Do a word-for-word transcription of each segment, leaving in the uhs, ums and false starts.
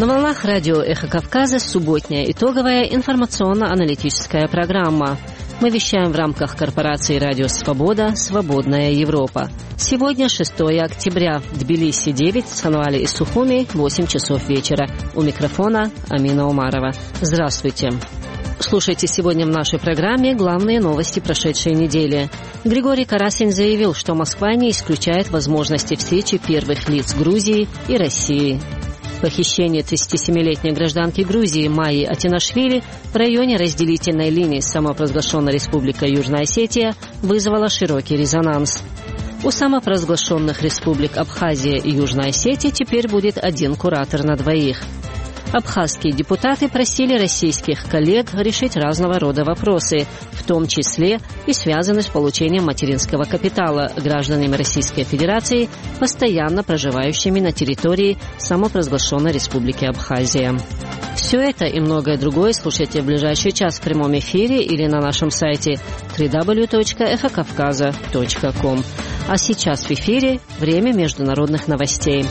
На волнах радио «Эхо Кавказа» субботняя итоговая информационно-аналитическая программа. Мы вещаем в рамках корпорации «Радио Свобода. Свободная Европа». Сегодня шестое октября. В Тбилиси девять, в Цхинвале и Сухуми восемь часов вечера. У микрофона Амина Умарова. Здравствуйте. Слушайте сегодня в нашей программе главные новости прошедшей недели. Григорий Карасин заявил, что Москва не исключает возможности встречи первых лиц Грузии и России. Похищение тридцатисемилетней гражданки Грузии Майи Атинашвили в районе разделительной линии с самопровозглашенной Республикой Южная Осетия вызвало широкий резонанс. У самопровозглашенных республик Абхазия и Южная Осетия теперь будет один куратор на двоих. Абхазские депутаты просили российских коллег решить разного рода вопросы, в том числе и связанные с получением материнского капитала гражданами Российской Федерации, постоянно проживающими на территории самопровозглашенной Республики Абхазия. Все это и многое другое слушайте в ближайший час в прямом эфире или на нашем сайте дабл ю дабл ю дабл ю точка эхо кавказа точка ком. А сейчас в эфире время международных новостей.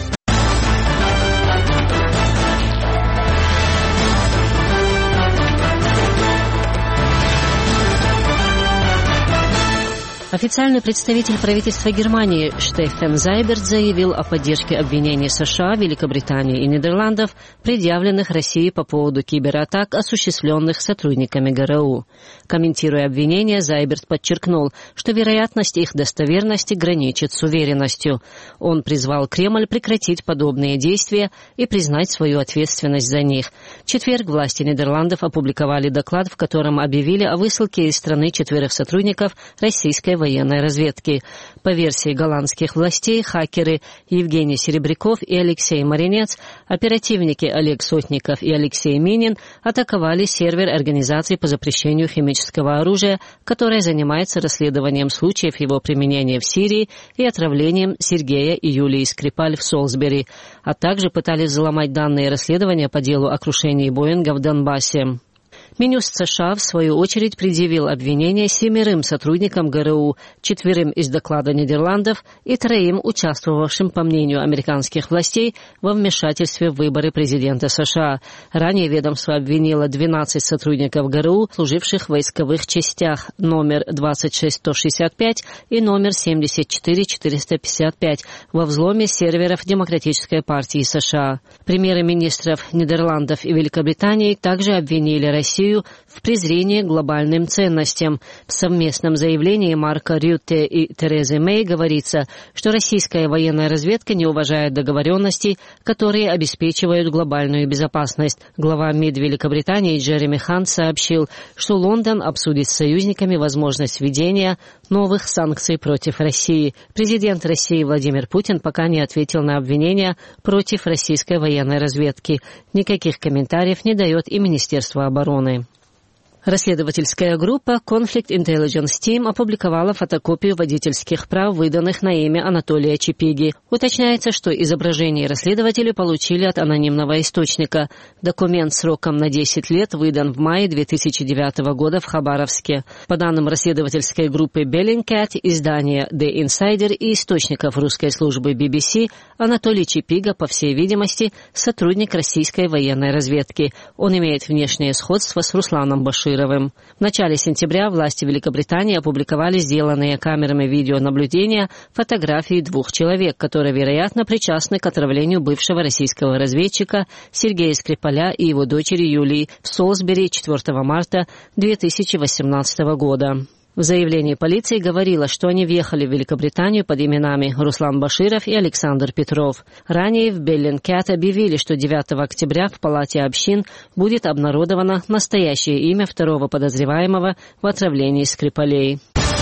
Официальный представитель правительства Германии Штефан Зайберт заявил о поддержке обвинений США, Великобритании и Нидерландов, предъявленных России по поводу кибератак, осуществленных сотрудниками ГРУ. Комментируя обвинения, Зайберт подчеркнул, что вероятность их достоверности граничит с уверенностью. Он призвал Кремль прекратить подобные действия и признать свою ответственность за них. В четверг власти Нидерландов опубликовали доклад, в котором объявили о высылке из страны четверых сотрудников российской военной разведки. По версии голландских властей, хакеры Евгений Серебряков и Алексей Маринец, оперативники Олег Сотников и Алексей Минин атаковали сервер организации по запрещению химического оружия, которая занимается расследованием случаев его применения в Сирии и отравлением Сергея и Юлии Скрипаль в Солсбери, а также пытались взломать данные расследования по делу о крушении Боинга в Донбассе. Минюст США, в свою очередь, предъявил обвинения семерым сотрудникам ГРУ, четверым из доклада Нидерландов и троим, участвовавшим, по мнению американских властей, во вмешательстве в выборы президента США. Ранее ведомство обвинило двенадцать сотрудников ГРУ, служивших в войсковых частях номер двадцать шесть сто шестьдесят пять и номер семьдесят четыре четыреста пятьдесят пять во взломе серверов Демократической партии США. Премьеры-министров Нидерландов и Великобритании также обвинили Россию в презрении к глобальным ценностям. В совместном заявлении Марка Рютте и Терезы Мэй говорится, что российская военная разведка не уважает договоренностей, которые обеспечивают глобальную безопасность. Глава МИД Великобритании Джереми Хант сообщил, что Лондон обсудит с союзниками возможность введения новых санкций против России. Президент России Владимир Путин пока не ответил на обвинения против российской военной разведки. Никаких комментариев не дает и Министерство обороны. Расследовательская группа Conflict Intelligence Team опубликовала фотокопию водительских прав, выданных на имя Анатолия Чипиги. Уточняется, что изображение расследователи получили от анонимного источника. Документ сроком на десять лет выдан в мае две тысячи девятого года в Хабаровске. По данным расследовательской группы Bellingcat, издания The Insider и источников русской службы би би си, Анатолий Чипига, по всей видимости, сотрудник российской военной разведки. Он имеет внешнее сходство с Русланом Башировым. В начале сентября власти Великобритании опубликовали сделанные камерами видеонаблюдения фотографии двух человек, которые, вероятно, причастны к отравлению бывшего российского разведчика Сергея Скрипаля и его дочери Юлии в Солсбери четвёртого марта две тысячи восемнадцатого года. В заявлении полиции говорилось, что они въехали в Великобританию под именами Руслан Баширов и Александр Петров. Ранее в Bellingcat объявили, что девятого октября в Палате общин будет обнародовано настоящее имя второго подозреваемого в отравлении Скрипалей.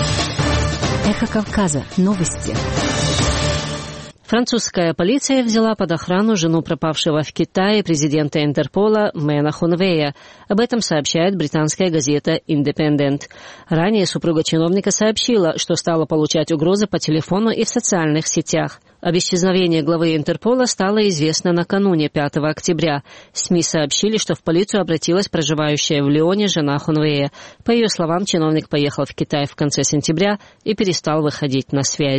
Эхо Кавказа. Новости. Французская полиция взяла под охрану жену пропавшего в Китае президента Интерпола Мэна Хунвея. Об этом сообщает британская газета «Индепендент». Ранее супруга чиновника сообщила, что стала получать угрозы по телефону и в социальных сетях. Об исчезновении главы Интерпола стало известно накануне пятого октября. СМИ сообщили, что в полицию обратилась проживающая в Лионе жена Хунвея. По ее словам, чиновник поехал в Китай в конце сентября и перестал выходить на связь.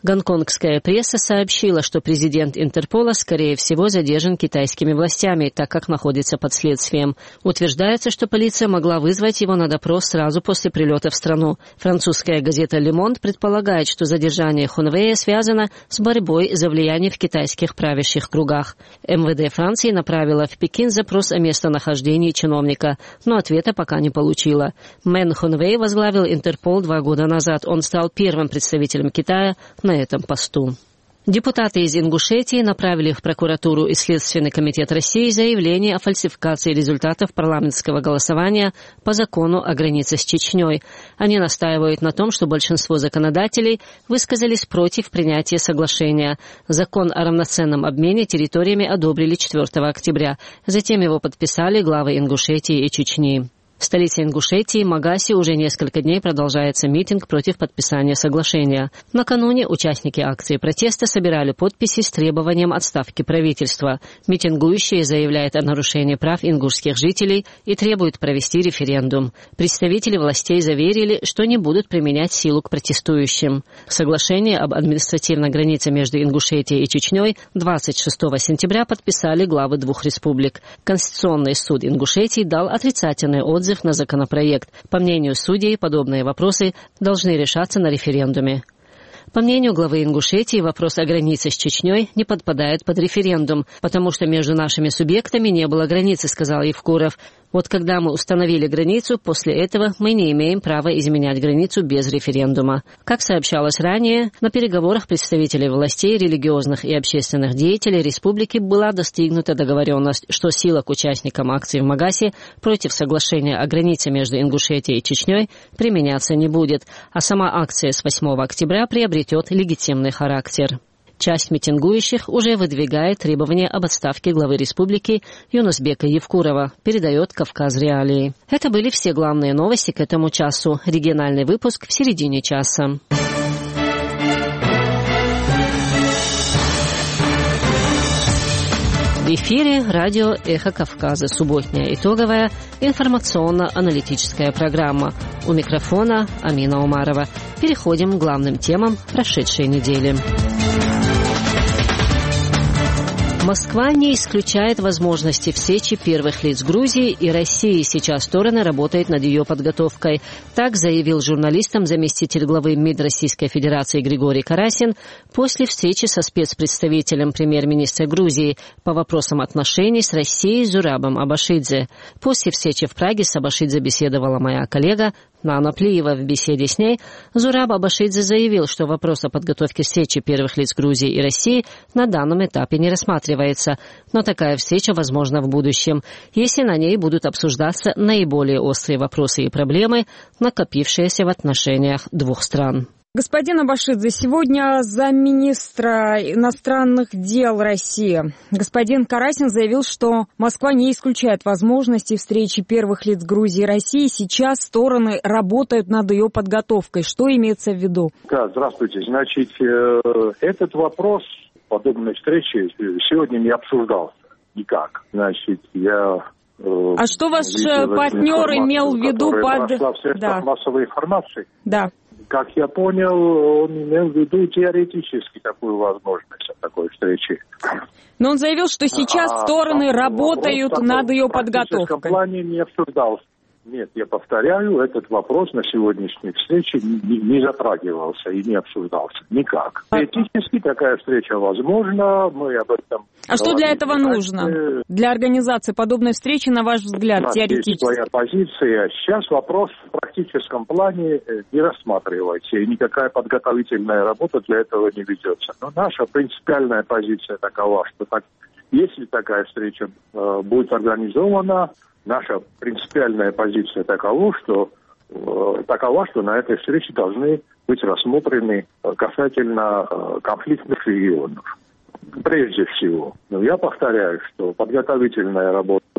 Гонконгская пресса сообщила, что президент Интерпола, скорее всего, задержан китайскими властями, так как находится под следствием. Утверждается, что полиция могла вызвать его на допрос сразу после прилета в страну. Французская газета «Le Monde» предполагает, что задержание Хунвэя связано с борьбой за влияние в китайских правящих кругах. эм вэ дэ Франции направила в Пекин запрос о местонахождении чиновника, но ответа пока не получила. Мэн Хунвэй возглавил Интерпол два года назад. Он стал первым представителем Китая на этом посту. Депутаты из Ингушетии направили в прокуратуру и Следственный комитет России заявление о фальсификации результатов парламентского голосования по закону о границе с Чечней. Они настаивают на том, что большинство законодателей высказались против принятия соглашения. Закон о равноценном обмене территориями одобрили четвёртого октября. Затем его подписали главы Ингушетии и Чечни. В столице Ингушетии, Магасе, уже несколько дней продолжается митинг против подписания соглашения. Накануне участники акции протеста собирали подписи с требованием отставки правительства. Митингующие заявляют о нарушении прав ингушских жителей и требуют провести референдум. Представители властей заверили, что не будут применять силу к протестующим. Соглашение об административной границе между Ингушетией и Чечней двадцать шестого сентября подписали главы двух республик. Конституционный суд Ингушетии дал отрицательный отзыв на законопроект. По мнению судей, подобные вопросы должны решаться на референдуме. По мнению главы Ингушетии, вопрос о границе с Чечней не подпадает под референдум, потому что между нашими субъектами не было границы, сказал Евкуров. Вот когда мы установили границу, после этого мы не имеем права изменять границу без референдума. Как сообщалось ранее, на переговорах представителей властей, религиозных и общественных деятелей республики была достигнута договоренность, что сила к участникам акции в Магасе против соглашения о границе между Ингушетией и Чечней применяться не будет, а сама акция с восьмого октября приобретет легитимный характер. Часть митингующих уже выдвигает требования об отставке главы республики Юнусбека Евкурова, передает «Кавказ Реалии». Это были все главные новости к этому часу. Региональный выпуск в середине часа. В эфире радио «Эхо Кавказа», субботняя итоговая информационно-аналитическая программа. У микрофона Амина Умарова. Переходим к главным темам прошедшей недели. Москва не исключает возможности встречи первых лиц Грузии и России. Сейчас стороны работают над ее подготовкой. Так заявил журналистам заместитель главы МИД Российской Федерации Григорий Карасин после встречи со спецпредставителем премьер-министра Грузии по вопросам отношений с Россией Зурабом Абашидзе. После встречи в Праге с Абашидзе беседовала моя коллега Нана Плиева. В беседе с ней Зураб Абашидзе заявил, что вопрос о подготовке встречи первых лиц Грузии и России на данном этапе не рассматривается, но такая встреча возможна в будущем, если на ней будут обсуждаться наиболее острые вопросы и проблемы, накопившиеся в отношениях двух стран. Господин Абашидзе, сегодня замминистра иностранных дел России господин Карасин заявил, что Москва не исключает возможности встречи первых лиц Грузии и России. Сейчас стороны работают над ее подготовкой. Что имеется в виду? Да, здравствуйте. Значит, этот вопрос подобной встречи сегодня не обсуждался никак. Значит, я... А что ваш партнер имел в виду под... прошла в средствах да. массовой информации? Да. Как я понял, он имел в виду теоретически такую возможность такой встречи. Но он заявил, что сейчас а, стороны работают над ее подготовкой. В практическом плане не обсуждался. Нет, я повторяю, этот вопрос на сегодняшней встрече не, не затрагивался и не обсуждался никак. Теоретически такая встреча возможна, мы об этом... А что для этого нужно? Для организации подобной встречи, на ваш взгляд, теоретически? Есть своя позиция. Сейчас вопрос в практическом плане не рассматривается, и никакая подготовительная работа для этого не ведется. Но наша принципиальная позиция такова, что так, если такая встреча э, будет организована, наша принципиальная позиция такова, что, э, такова, что на этой встрече должны быть рассмотрены касательно э, конфликтных регионов. Прежде всего. Но я повторяю, что подготовительная работа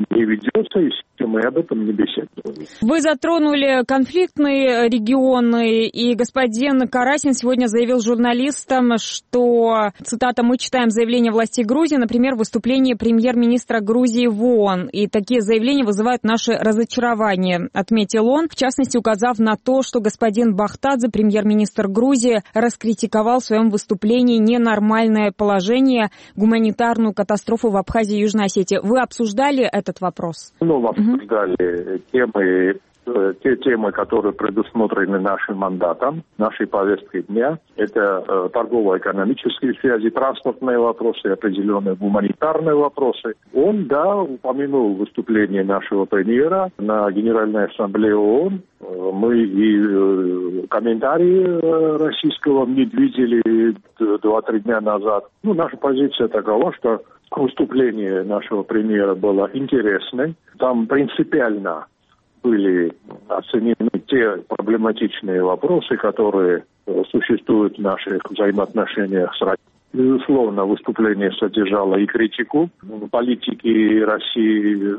не ведется, и мы об этом не беседуем. Вы затронули конфликтные регионы, и господин Карасин сегодня заявил журналистам, что, цитата, «мы читаем заявление властей Грузии, например, выступление премьер-министра Грузии в ООН, и такие заявления вызывают наше разочарование», отметил он, в частности, указав на то, что господин Бахтадзе, премьер-министр Грузии, раскритиковал в своем выступлении ненормальное положение, гуманитарную катастрофу в Абхазии и Южной Осетии. Вы обсуждали этот вопрос? Ну, обсуждали угу. темы, те темы, которые предусмотрены нашим мандатом, нашей повесткой дня. Это э, торгово-экономические связи, транспортные вопросы, определенные гуманитарные вопросы. Он, да, упомянул выступление нашего премьера на Генеральной Ассамблее ООН. Мы и э, комментарии э, российского МИД видели два-три дня назад. Ну, наша позиция такова, что выступление нашего премьера было интересным. Там принципиально были оценены те проблематичные вопросы, которые существуют в наших взаимоотношениях с Россией. Безусловно, выступление содержало и критику политики России,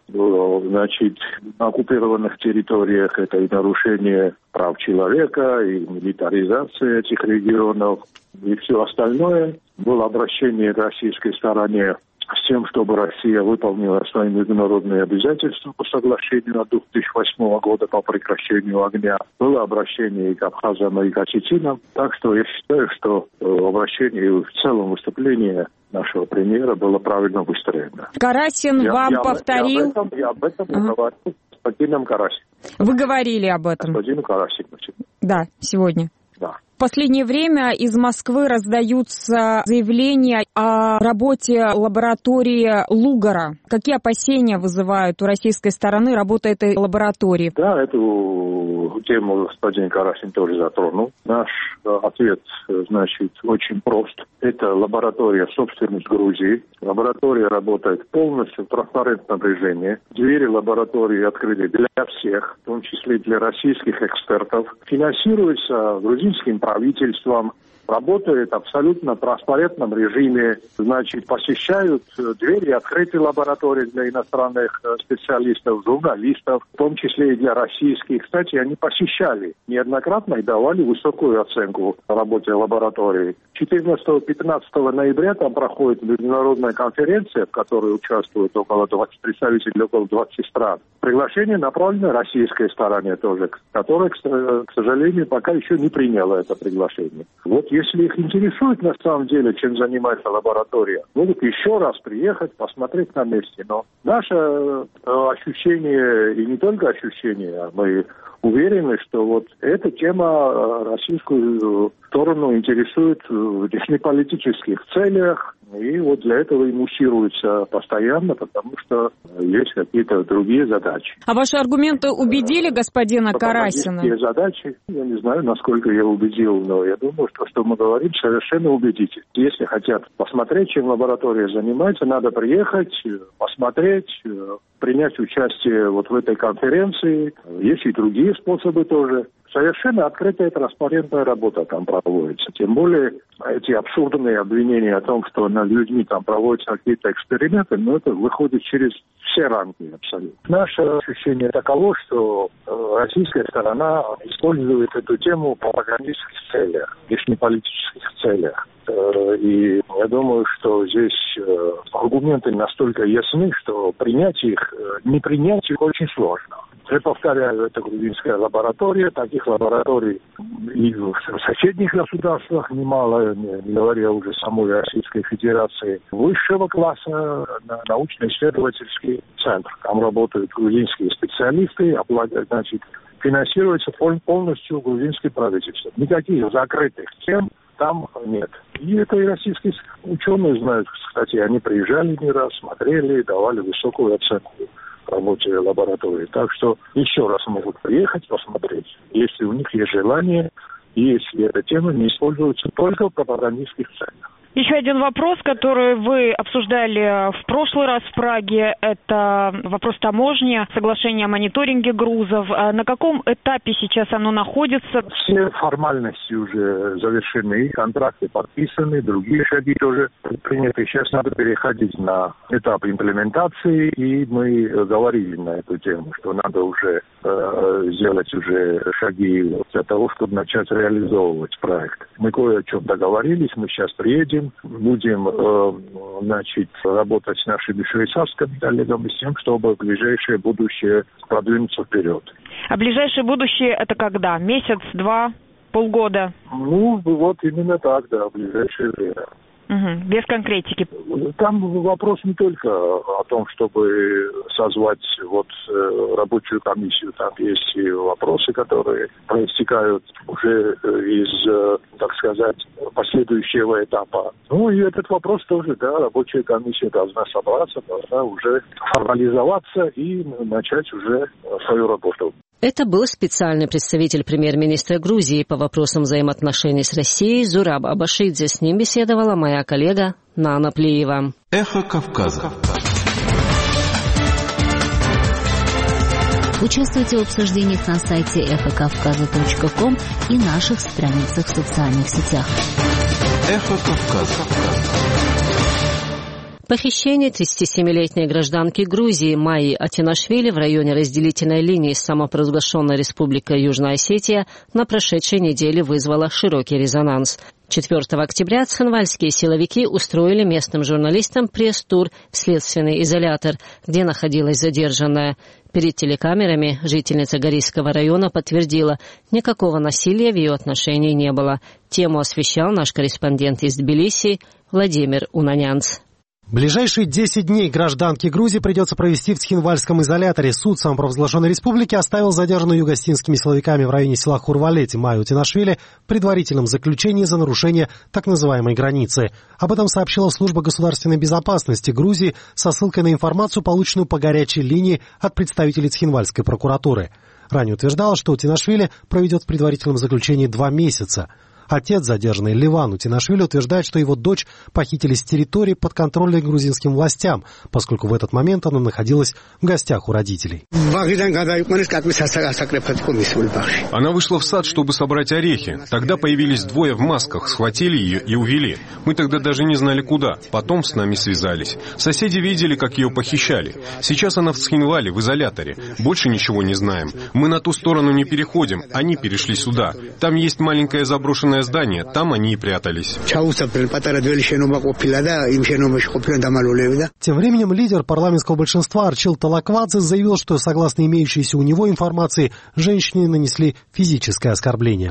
значит, на оккупированных территориях. Это и нарушение прав человека, и милитаризация этих регионов, и все остальное. Было обращение к российской стороне с тем, чтобы Россия выполнила свои международные обязательства по соглашению от две тысячи восьмого года по прекращению огня. Было обращение и к абхазам, и к осетинам. Так что я считаю, что обращение и в целом выступление нашего премьера было правильно выстроено. Карасин я, вам я, повторил... Я об этом, я об этом ага. говорил с господином Карасиным. Вы говорили об этом? Господину Карасину. Да, сегодня. Да. В последнее время из Москвы раздаются заявления о работе лаборатории Лугара. Какие опасения вызывают у российской стороны работа этой лаборатории? Да, эту тему господин Карасин тоже затронул. Наш ответ, значит, очень прост. Это лаборатория собственность Грузии. Лаборатория работает полностью в транспарентном режиме. Двери лаборатории открыты для всех, в том числе для российских экспертов. Финансируется грузинским правительством, работает абсолютно в транспарентном режиме, значит, посещают двери открытые лаборатории для иностранных специалистов, журналистов, в том числе и для российских. Кстати, они посещали неоднократно и давали высокую оценку работе лаборатории. четырнадцатого-пятнадцатого ноября там проходит международная конференция, в которой участвуют около двадцати представителей около двадцати стран. Приглашение направлено российской стороне тоже, которая, к сожалению, пока еще не приняла это приглашение. Вот если их интересует на самом деле, чем занимается лаборатория, могут еще раз приехать, посмотреть на месте. Но наше э, ощущение, и не только ощущение, мы уверены, что вот эта тема российскую сторону интересует в внешнеполитических целях, и вот для этого и муссируется постоянно, потому что есть какие-то другие задачи. А ваши аргументы убедили господина Карасина? Такие задачи, я не знаю, насколько я убедил, но я думаю, что что мы говорим, совершенно убедительно. Если хотят посмотреть, чем лаборатория занимается, надо приехать, посмотреть, принять участие вот в этой конференции. Есть и другие способы тоже. Совершенно открытая, транспарентная работа там проводится. Тем более эти абсурдные обвинения о том, что над людьми там проводятся какие-то эксперименты, но это выходит через все рамки абсолютно. Наше ощущение таково, что российская сторона использует эту тему в пропагандистских целях, внешнеполитических целях. И я думаю, что здесь аргументы настолько ясны, что принять их, не принять их очень сложно. Я повторяю, это грузинская лаборатория, таких лабораторий и в соседних государствах немало, не говоря уже самой Российской Федерации. Высшего класса научно-исследовательский центр. Там работают грузинские специалисты, значит, финансируется полностью грузинским правительством. Никаких закрытых тем там нет. И это и российские ученые знают. Кстати, они приезжали не раз, смотрели, давали высокую оценку работе лаборатории. Так что еще раз могут приехать, посмотреть, если у них есть желание, и если эта тема не используется только в пропагандистских целях. Еще один вопрос, который вы обсуждали в прошлый раз в Праге, это вопрос таможни, соглашение о мониторинге грузов. На каком этапе сейчас оно находится? Все формальности уже завершены, контракты подписаны, другие шаги тоже приняты. Сейчас надо переходить на этап имплементации, и мы говорили на эту тему, что надо уже э, сделать уже шаги для того, чтобы начать реализовывать проект. Мы кое о чем договорились, мы сейчас приедем, будем э, значит, работать с нашими швейцарскими коллегами с тем, чтобы в ближайшее будущее продвинуться вперед. А ближайшее будущее это когда? Месяц, два, полгода? Ну, вот именно так, да, в ближайшее время. Угу, без конкретики. Там вопрос не только о том, чтобы созвать вот рабочую комиссию. Там есть и вопросы, которые проистекают уже из, так сказать, последующего этапа. Ну и этот вопрос тоже, да, рабочая комиссия должна собраться, должна уже формализоваться и начать уже свою работу. Это был специальный представитель премьер-министра Грузии по вопросам взаимоотношений с Россией Зураб Абашидзе. С ним беседовала моя коллега Нана Плиева. Эхо Кавказа. Участвуйте в обсуждениях на сайте эхо кавказа точка ком и наших страницах в социальных сетях. Эхо Кавказа. Похищение тридцатисемилетней гражданки Грузии Майи Атинашвили в районе разделительной линии с самопровозглашенной республикой Южная Осетия на прошедшей неделе вызвало широкий резонанс. четвёртого октября цхинвальские силовики устроили местным журналистам пресс-тур в следственный изолятор, где находилась задержанная. Перед телекамерами жительница Горийского района подтвердила, никакого насилия в ее отношении не было. Тему освещал наш корреспондент из Тбилиси Владимир Унанянц. Ближайшие десять дней гражданке Грузии придется провести в Цхинвальском изоляторе. Суд самопровозглашенной республики оставил задержанную югославскими силовиками в районе села Хурвалети Майю Атинашвили в предварительном заключении за нарушение так называемой границы. Об этом сообщила служба государственной безопасности Грузии со ссылкой на информацию, полученную по горячей линии от представителей Цхинвальской прокуратуры. Ранее утверждала, что Атинашвили проведет в предварительном заключении два месяца. Отец задержанный Ливан Утинашвили утверждает, что его дочь похитили с территории, подконтрольной грузинским властям, поскольку в этот момент она находилась в гостях у родителей. Она вышла в сад, чтобы собрать орехи. Тогда появились двое в масках, схватили ее и увели. Мы тогда даже не знали куда. Потом с нами связались. Соседи видели, как ее похищали. Сейчас она в Цхинвале, в изоляторе. Больше ничего не знаем. Мы на ту сторону не переходим, они перешли сюда. Там есть маленькое заброшенное здание, там они и прятались. Тем временем лидер парламентского большинства Арчил Талаквадзе заявил, что, согласно имеющейся у него информации, женщине нанесли физическое оскорбление.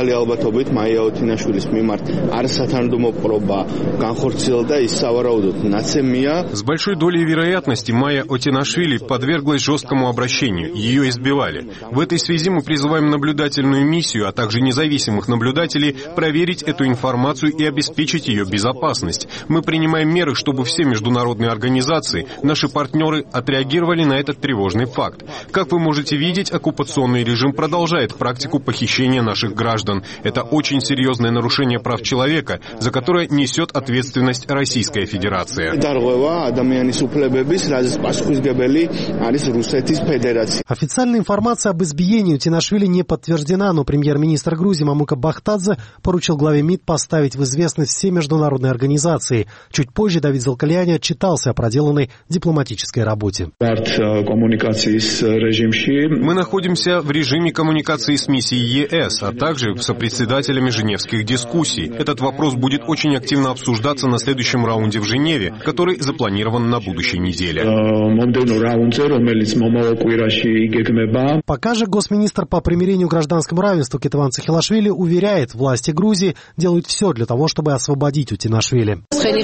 С большой долей вероятности Майя Отинашвили подверглась жесткому обращению, ее избивали. В этой связи мы призываем наблюдательную миссию, а также независимых наблюдателей проверить эту информацию и обеспечить ее безопасность. Мы принимаем меры, чтобы все международные организации, наши партнеры, отреагировали на этот тревожный факт. Как вы можете видеть, оккупационный режим продолжает практику похищения наших граждан. Это очень серьезное нарушение прав человека, за которое несет ответственность Российская Федерация. Официальная информация об избиении Утинашвили не подтверждена, но премьер-министр Грузии Мамука Бахтадзе поручил главе МИД поставить в известность все международные организации. Чуть позже Давид Залкальяни отчитался о проделанной дипломатической работе. Мы находимся в режиме коммуникации с миссией ЕС, а также с сопредседателями женевских дискуссий. Этот вопрос будет очень активно обсуждаться на следующем раунде в Женеве, который запланирован на будущей неделе. Пока же госминистр по примирению и гражданскому равенству Кетеван Цахилашвили уверяет, власти Грузии делают все для того, чтобы освободить Утинашвили.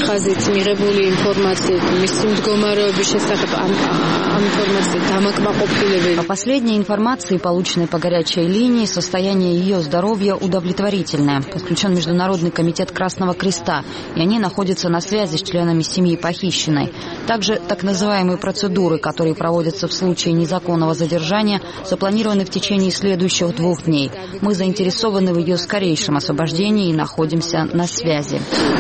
По последней информации, полученной по горячей линии, состояние ее здоровья удовлетворительное. Подключен Международный комитет Красного Креста, и они находятся на связи с членами семьи похищенной. Также так называемые процедуры, которые проводятся в случае незаконного задержания, запланированы в течение следующих двух дней. Мы заинтересованы в ее скорейшем вашем освобождении и находимся на связи.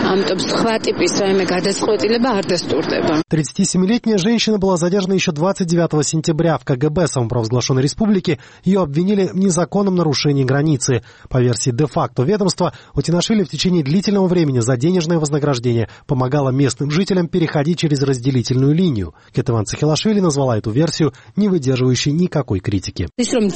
тридцатисемилетняя женщина была задержана еще двадцать девятого сентября в ка гэ бэ самопровозглашенной республики. Ее обвинили в незаконном нарушении границы. По версии де-факто ведомства, Утинашвили в течение длительного времени за денежное вознаграждение помогала местным жителям переходить через разделительную линию. Кетеван Цахилашвили назвала эту версию не выдерживающей никакой критики.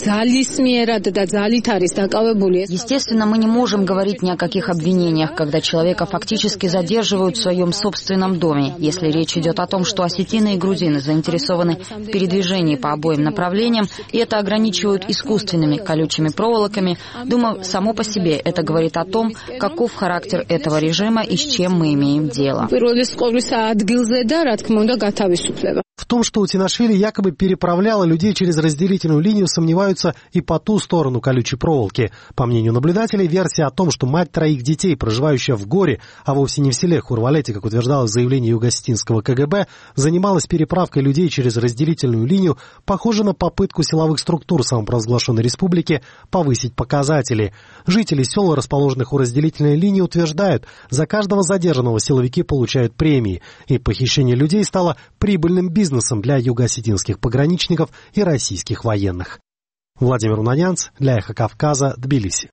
Естественно, мы не можем говорить ни о каких обвинениях, когда человека фактически задерживают в своем собственном доме. Если речь идет о том, что осетины и грузины заинтересованы в передвижении по обоим направлениям, и это ограничивают искусственными колючими проволоками, думаю, само по себе это говорит о том, каков характер этого режима и с чем мы имеем дело. В том, что Утинашвили якобы переправляла людей через разделительную линию, сомневаются и по ту сторону колючей проволоки. По мнению наблюдателей, версия о том, что мать троих детей, проживающая в горе, а вовсе не в селе Хурвалети, как утверждалось в заявлении юго-осетинского ка гэ бэ, занималась переправкой людей через разделительную линию, похожа на попытку силовых структур самопровозглашенной республики повысить показатели. Жители сел, расположенных у разделительной линии, утверждают, за каждого задержанного силовики получают премии, и похищение людей стало прибыльным бизнесом для юго-осетинских пограничников и российских военных. Владимир Унанянц для Эхо Кавказа, Тбилиси.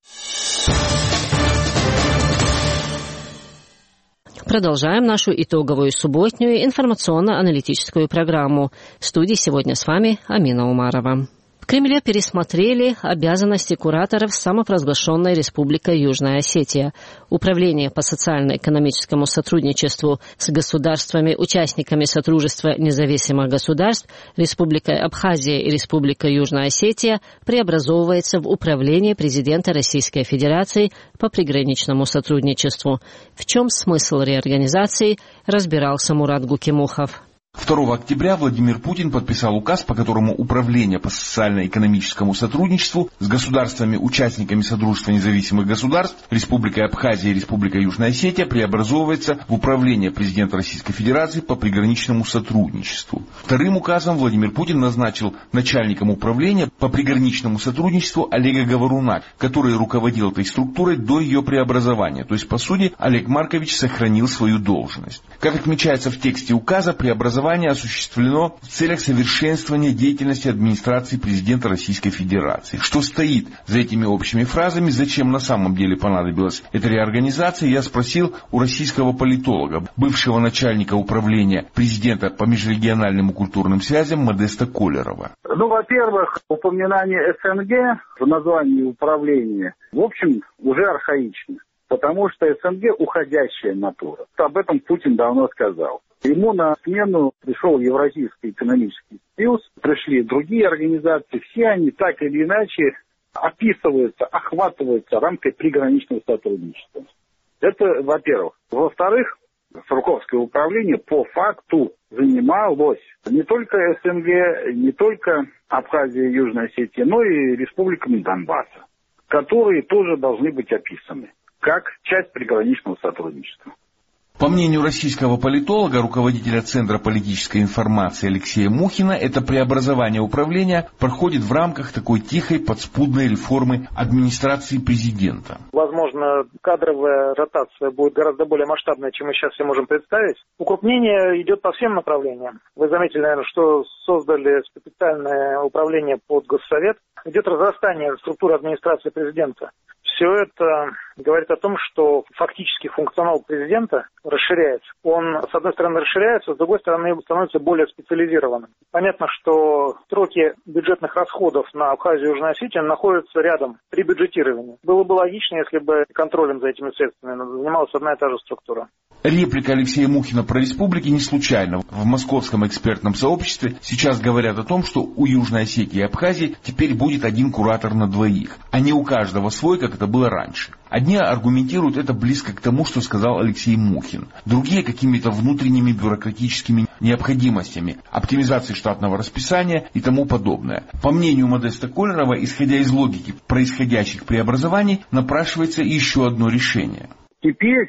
Продолжаем нашу итоговую субботнюю информационно-аналитическую программу. В студии сегодня с вами Амина Умарова. В Кремле пересмотрели обязанности кураторов самопровозглашенной Республикой Южная Осетия. Управление по социально-экономическому сотрудничеству с государствами-участниками Содружества независимых государств Республикой Абхазия и Республикой Южная Осетия преобразовывается в Управление президента Российской Федерации по приграничному сотрудничеству. В чем смысл реорганизации, разбирался Мурат Гукимухов. второго октября Владимир Путин подписал указ, по которому Управление по социально-экономическому сотрудничеству с государствами-участниками Содружества независимых государств Республикой Абхазия и Республикой Южная Осетия преобразовывается в Управление президента Российской Федерации по приграничному сотрудничеству. Вторым указом Владимир Путин назначил начальником управления по приграничному сотрудничеству Олега Говоруна, который руководил этой структурой до ее преобразования. То есть, по сути, Олег Маркович сохранил свою должность. Как отмечается в тексте указа, преобразование осуществлено в целях совершенствования деятельности администрации президента Российской Федерации. Что стоит за этими общими фразами, зачем на самом деле понадобилась эта реорганизация, я спросил у российского политолога, бывшего начальника управления президента по межрегиональным и культурным связям Модеста Колерова. Ну, во-первых, упоминание эс эн гэ в названии управления, в общем, уже архаично, потому что эс эн гэ уходящая натура. Об этом Путин давно сказал. Ему на смену пришел Евразийский экономический союз, пришли другие организации, все они так или иначе описываются, охватываются рамкой приграничного сотрудничества. Это, во-первых. Во-вторых, Сурковское управление по факту занималось не только эс эн гэ, не только Абхазия и Южная Осетия, но и республиками Донбасса, которые тоже должны быть описаны как часть приграничного сотрудничества. По мнению российского политолога, руководителя Центра политической информации Алексея Мухина, это преобразование управления проходит в рамках такой тихой подспудной реформы администрации президента. Возможно, кадровая ротация будет гораздо более масштабная, чем мы сейчас себе можем представить. Укрупнение идет по всем направлениям. Вы заметили, наверное, что создали специальное управление под Госсовет. Идет разрастание структуры администрации президента. Все это говорит о том, что фактически функционал президента расширяется. Он, с одной стороны, расширяется, с другой стороны, становится более специализированным. Понятно, что строки бюджетных расходов на Абхазию и Южную Осетию находятся рядом при бюджетировании. Было бы логично, если бы контролем за этими средствами занималась одна и та же структура. Реплика Алексея Мухина про республики не случайна. В московском экспертном сообществе сейчас говорят о том, что у Южной Осетии и Абхазии теперь будет один куратор на двоих, а не у каждого свой, как это было раньше. Одни аргументируют это близко к тому, что сказал Алексей Мухин. Другие какими-то внутренними бюрократическими необходимостями, оптимизацией штатного расписания и тому подобное. По мнению Модеста Колерова, исходя из логики происходящих преобразований, напрашивается еще одно решение. Теперь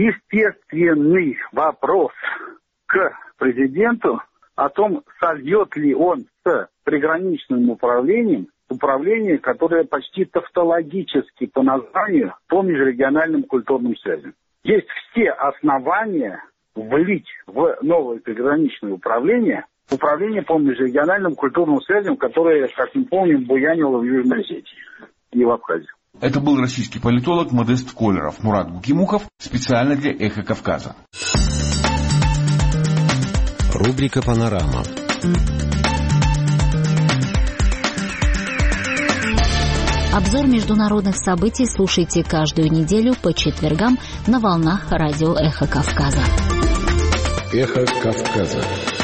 естественный вопрос к президенту о том, сольет ли он с приграничным управлением управление, которое почти тавтологически по названию по межрегиональным культурным связям. Есть все основания влить в новое приграничное управление управление по межрегиональным культурным связям, которое, как мы помним, буянило в Южной Осетии и в Абхазии. Это был российский политолог Модест Колеров, Мурат Гукимухов, специально для «Эхо Кавказа». Рубрика «Панорама». Обзор международных событий слушайте каждую неделю по четвергам на волнах радио «Эхо Кавказа». «Эхо Кавказа».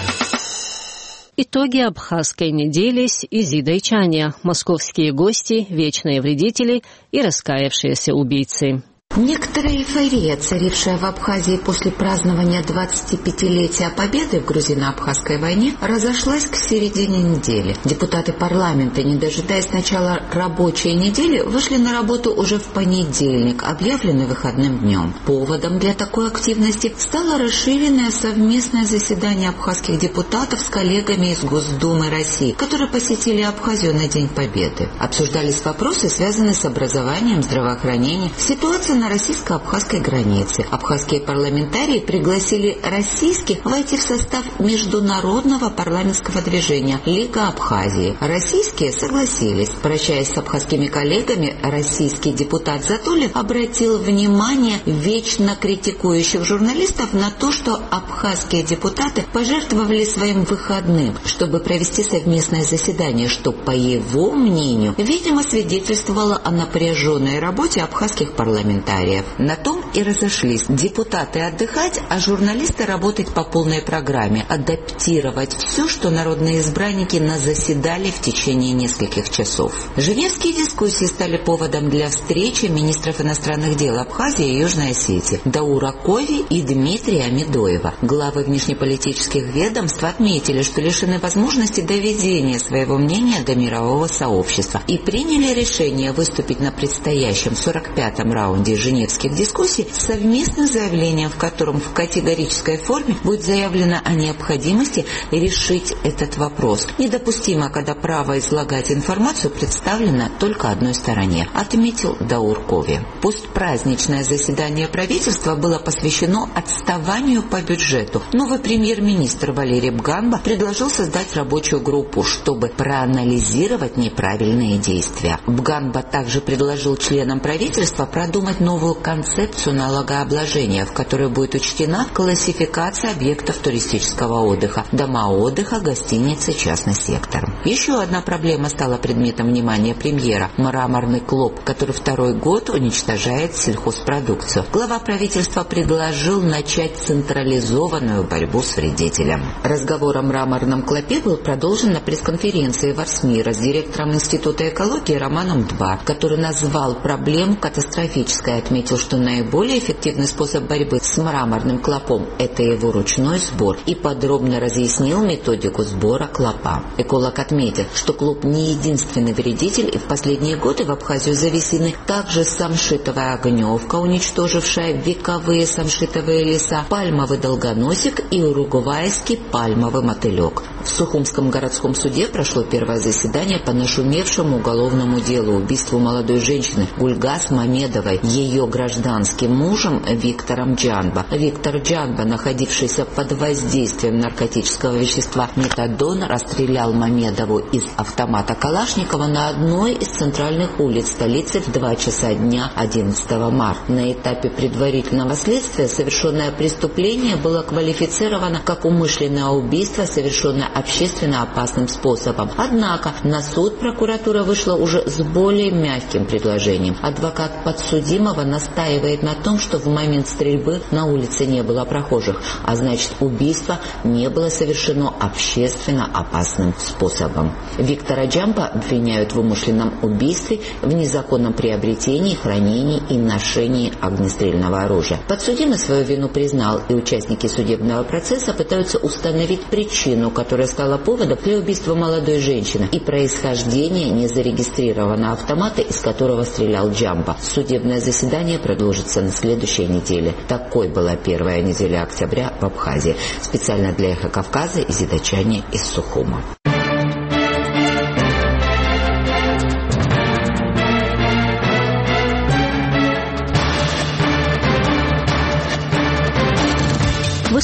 Итоги абхазской недели с Изидой Чаня. Московские гости, вечные вредители и раскаявшиеся убийцы. Некоторая эйфория, царившая в Абхазии после празднования двадцатипятилетия победы в грузино-абхазской войне, разошлась к середине недели. Депутаты парламента, не дожидаясь начала рабочей недели, вышли на работу уже в понедельник, объявленный выходным днем. Поводом для такой активности стало расширенное совместное заседание абхазских депутатов с коллегами из Госдумы России, которые посетили Абхазию на День Победы. Обсуждались вопросы, связанные с образованием, здравоохранением, ситуацией на российско-абхазской границе. Абхазские парламентарии пригласили российских войти в состав международного парламентского движения «Лига Абхазии». Российские согласились. Прощаясь с абхазскими коллегами, российский депутат Затулин обратил внимание вечно критикующих журналистов на то, что абхазские депутаты пожертвовали своим выходным, чтобы провести совместное заседание, что, по его мнению, видимо, свидетельствовало о напряженной работе абхазских парламентариев. На том и разошлись. Депутаты отдыхать, а журналисты работать по полной программе, адаптировать все, что народные избранники назаседали в течение нескольких часов. Женевские дискуссии стали поводом для встречи министров иностранных дел Абхазии и Южной Осетии Даура Кови и Дмитрия Медоева. Главы внешнеполитических ведомств отметили, что лишены возможности доведения своего мнения до мирового сообщества и приняли решение выступить на предстоящем сорок пятом раунде женевских дискуссий с совместным заявлением, в котором в категорической форме будет заявлено о необходимости решить этот вопрос. Недопустимо, когда право излагать информацию представлено только одной стороне, отметил Даур Кови. Постпраздничное заседание правительства было посвящено отставанию по бюджету. Новый премьер-министр Валерий Бганба предложил создать рабочую группу, чтобы проанализировать неправильные действия. Бганба также предложил членам правительства продумать новую концепцию налогообложения, в которой будет учтена классификация объектов туристического отдыха, дома отдыха, гостиницы, частный сектор. Еще одна проблема стала предметом внимания премьера – мраморный клоп, который второй год уничтожает сельхозпродукцию. Глава правительства предложил начать централизованную борьбу с вредителем. Разговор о мраморном клопе был продолжен на пресс-конференции в Арсмира с директором Института экологии Романом два, который назвал проблему катастрофической, отметил, что наиболее эффективный способ борьбы с мраморным клопом – это его ручной сбор, и подробно разъяснил методику сбора клопа. Эколог отметил, что клоп не единственный вредитель, и в последние годы в Абхазию завезены также самшитовая огневка, уничтожившая вековые самшитовые леса, пальмовый долгоносик и уругвайский пальмовый мотылек. В Сухумском городском суде прошло первое заседание по нашумевшему уголовному делу убийству молодой женщины Гульгас Мамедовой, ее гражданским мужем Виктором Джанба. Виктор Джанба, находившийся под воздействием наркотического вещества метадон, расстрелял Мамедову из автомата Калашникова на одной из центральных улиц столицы в два часа дня одиннадцатого марта. На этапе предварительного следствия совершенное преступление было квалифицировано как умышленное убийство, совершенное общественно опасным способом. Однако на суд прокуратура вышла уже с более мягким предложением. Адвокат подсудимого настаивает на том, что в момент стрельбы на улице не было прохожих, а значит, убийство не было совершено общественно опасным способом. Виктора Джамба обвиняют в умышленном убийстве, в незаконном приобретении, хранении и ношении огнестрельного оружия. Подсудимый свою вину признал, и участники судебного процесса пытаются установить причину, которая стала поводом для убийства молодой женщины, и происхождение незарегистрированного автомата, из которого стрелял Джамба. Судебное заседание продолжится на следующей неделе. Такой была первая неделя октября в Абхазии. Специально для «Эхо Кавказа» Изида Чаня из Сухума.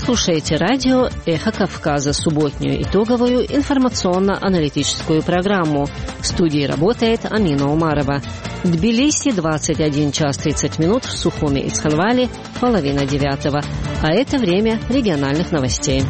слушаете радио «Эхо Кавказа», субботнюю итоговую информационно-аналитическую программу. В студии работает Амина Умарова. В Тбилиси двадцать один час тридцать минут, в Сухуми и Цхинвале половина девятого. А это время региональных новостей.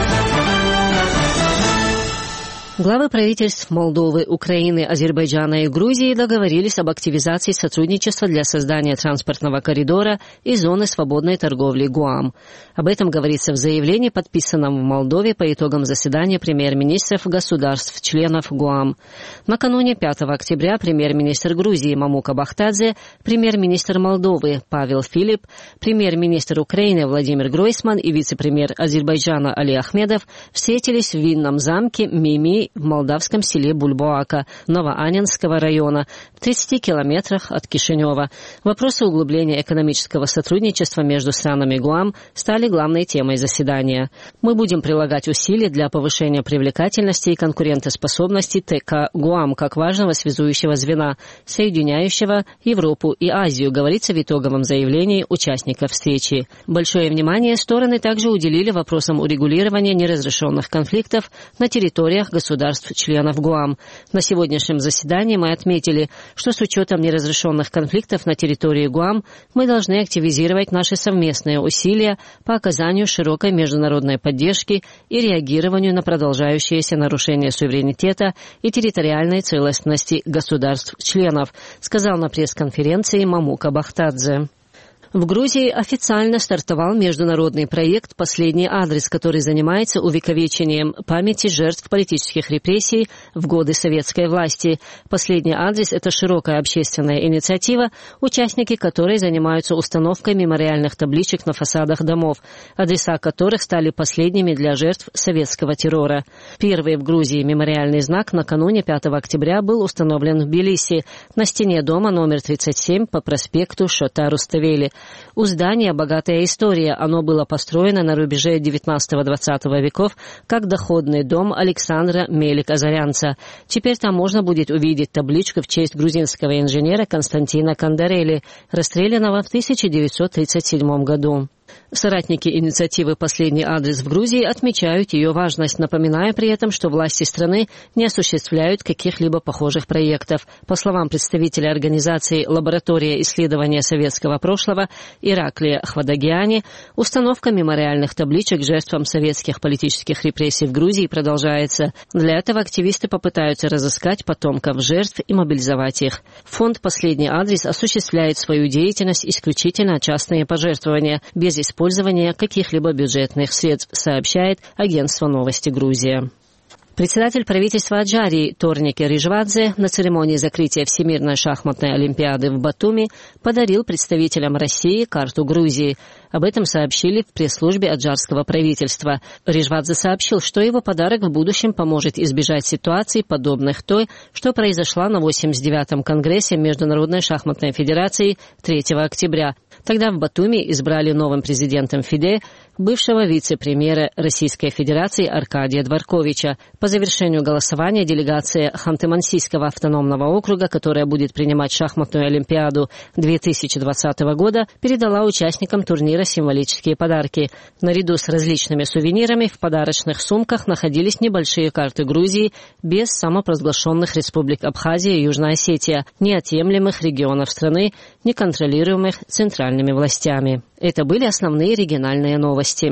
Главы правительств Молдовы, Украины, Азербайджана и Грузии договорились об активизации сотрудничества для создания транспортного коридора и зоны свободной торговли ГУАМ. Об этом говорится в заявлении, подписанном в Молдове по итогам заседания премьер-министров государств-членов ГУАМ. Накануне пятого октября премьер-министр Грузии Мамука Бахтадзе, премьер-министр Молдовы Павел Филипп, премьер-министр Украины Владимир Гройсман и вице-премьер Азербайджана Али Ахмедов встретились в винном замке Мими в молдавском селе Бульбоака Новоаннинского района в тридцати километрах от Кишинева. Вопросы углубления экономического сотрудничества между странами ГУАМ стали главной темой заседания. Мы будем прилагать усилия для повышения привлекательности и конкурентоспособности ТК ГУАМ как важного связующего звена, соединяющего Европу и Азию, говорится в итоговом заявлении участников встречи. Большое внимание стороны также уделили вопросам урегулирования неразрешенных конфликтов на территориях государств государств-членов ГУАМ. На сегодняшнем заседании мы отметили, что с учетом неразрешенных конфликтов на территории ГУАМ мы должны активизировать наши совместные усилия по оказанию широкой международной поддержки и реагированию на продолжающиеся нарушения суверенитета и территориальной целостности государств-членов, сказал на пресс-конференции Мамука Бахтадзе. В Грузии официально стартовал международный проект «Последний адрес», который занимается увековечением памяти жертв политических репрессий в годы советской власти. «Последний адрес» — это широкая общественная инициатива, участники которой занимаются установкой мемориальных табличек на фасадах домов, адреса которых стали последними для жертв советского террора. Первый в Грузии мемориальный знак накануне пятого октября был установлен в Тбилиси на стене дома номер тридцать семь по проспекту Шота-Руставели. У здания богатая история. Оно было построено на рубеже девятнадцатого-двадцатого веков как доходный дом Александра Мелик-Азарянца. Теперь там можно будет увидеть табличку в честь грузинского инженера Константина Кандарели, расстрелянного в тысяча девятьсот тридцать седьмом году. Соратники инициативы «Последний адрес» в Грузии отмечают ее важность, напоминая при этом, что власти страны не осуществляют каких-либо похожих проектов. По словам представителя организации «Лаборатория исследования советского прошлого» Ираклия Хвадагиани, установка мемориальных табличек жертвам советских политических репрессий в Грузии продолжается. Для этого активисты попытаются разыскать потомков жертв и мобилизовать их. Фонд «Последний адрес» осуществляет свою деятельность исключительно частные пожертвования, без использования каких-либо бюджетных средств, сообщает агентство «Новости Грузия». Председатель правительства Аджарии Торники Рижвадзе на церемонии закрытия Всемирной шахматной олимпиады в Батуми подарил представителям России карту Грузии. Об этом сообщили в пресс-службе аджарского правительства. Рижвадзе сообщил, что его подарок в будущем поможет избежать ситуаций, подобных той, что произошла на восемьдесят девятом Конгрессе Международной шахматной федерации третьего октября. Тогда в Батуми избрали новым президентом ФИДЕ бывшего вице-премьера Российской Федерации Аркадия Дворковича. По завершению голосования делегация Ханты-Мансийского автономного округа, которая будет принимать шахматную олимпиаду две тысячи двадцатого года, передала участникам турнира символические подарки. Наряду с различными сувенирами в подарочных сумках находились небольшие карты Грузии без самопровозглашенных республик Абхазия и Южная Осетия, неотъемлемых регионов страны, не контролируемых центральными властями. Это были основные региональные новости.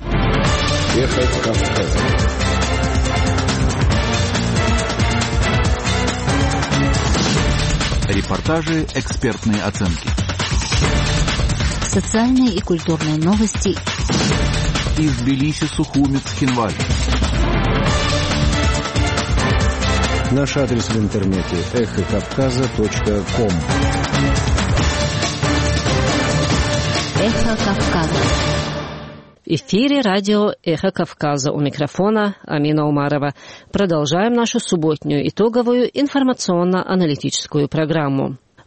Эхо Кавказа. Репортажи, экспертные оценки. Социальные и культурные новости. Из Тбилиси, Сухуми, Цхинваль. Наш адрес в интернете эхо кавказа точка ком. Эхо Кавказа. В эфире радио «Эхо Кавказа». У микрофона Амина Умарова. Продолжаем нашу субботнюю итоговую информационно-аналитическую программу. В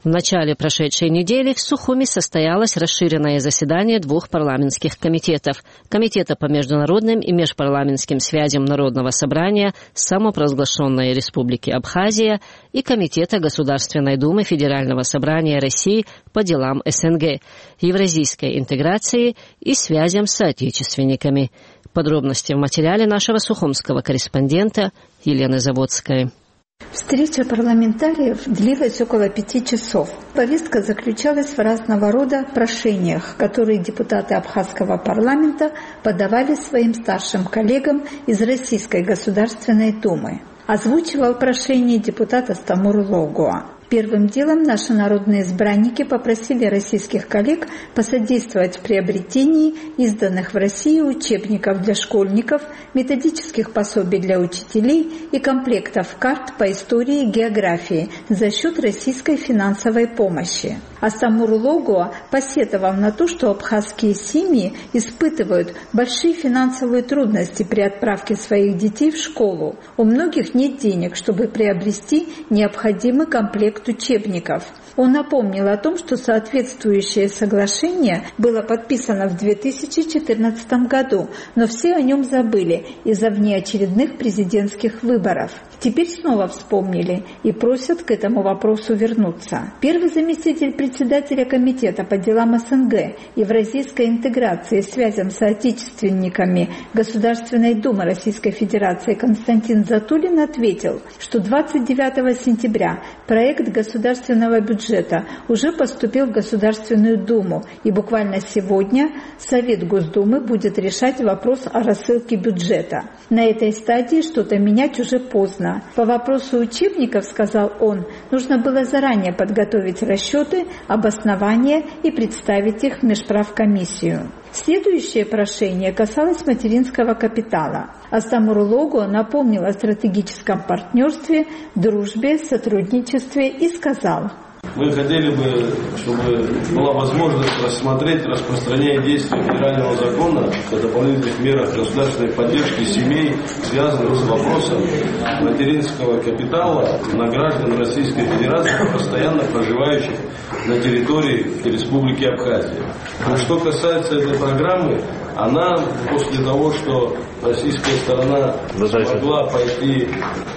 В начале прошедшей недели в Сухуми состоялось расширенное заседание двух парламентских комитетов – Комитета по международным и межпарламентским связям Народного собрания самопровозглашенной Республики Абхазия и Комитета Государственной Думы Федерального собрания России по делам СНГ, евразийской интеграции и связям с соотечественниками. Подробности в материале нашего сухумского корреспондента Елены Заводской. Встреча парламентариев длилась около пяти часов. Повестка заключалась в разного рода прошениях, которые депутаты Абхазского парламента подавали своим старшим коллегам из Российской Государственной Думы. Озвучивал прошение депутат Астамур Логуа. Первым делом наши народные избранники попросили российских коллег посодействовать в приобретении изданных в России учебников для школьников, методических пособий для учителей и комплектов карт по истории и географии за счет российской финансовой помощи. Астамур Логуа посетовал на то, что абхазские семьи испытывают большие финансовые трудности при отправке своих детей в школу. У многих нет денег, чтобы приобрести необходимый комплект учебников. Он напомнил о том, что соответствующее соглашение было подписано в две тысячи четырнадцатом году, но все о нем забыли из-за внеочередных президентских выборов. Теперь снова вспомнили и просят к этому вопросу вернуться. Первый заместитель председателя Комитета по делам СНГ, евразийской интеграции и связям с соотечественниками Государственной Думы Российской Федерации Константин Затулин ответил, что двадцать девятого сентября проект государственного бюджета уже поступил в Государственную Думу, и буквально сегодня Совет Госдумы будет решать вопрос о рассылке бюджета. На этой стадии что-то менять уже поздно. По вопросу учебников, сказал он, нужно было заранее подготовить расчеты, обоснования и представить их в межправкомиссию. Следующее прошение касалось материнского капитала. Астамур Логуа напомнил о стратегическом партнерстве, дружбе, сотрудничестве и сказал: мы хотели бы, чтобы была возможность рассмотреть распространение действия федерального закона о дополнительных мерах государственной поддержки семей, связанных с вопросом материнского капитала на граждан Российской Федерации, постоянно проживающих на территории Республики Абхазия. А что касается этой программы, она после того, что российская сторона смогла пойти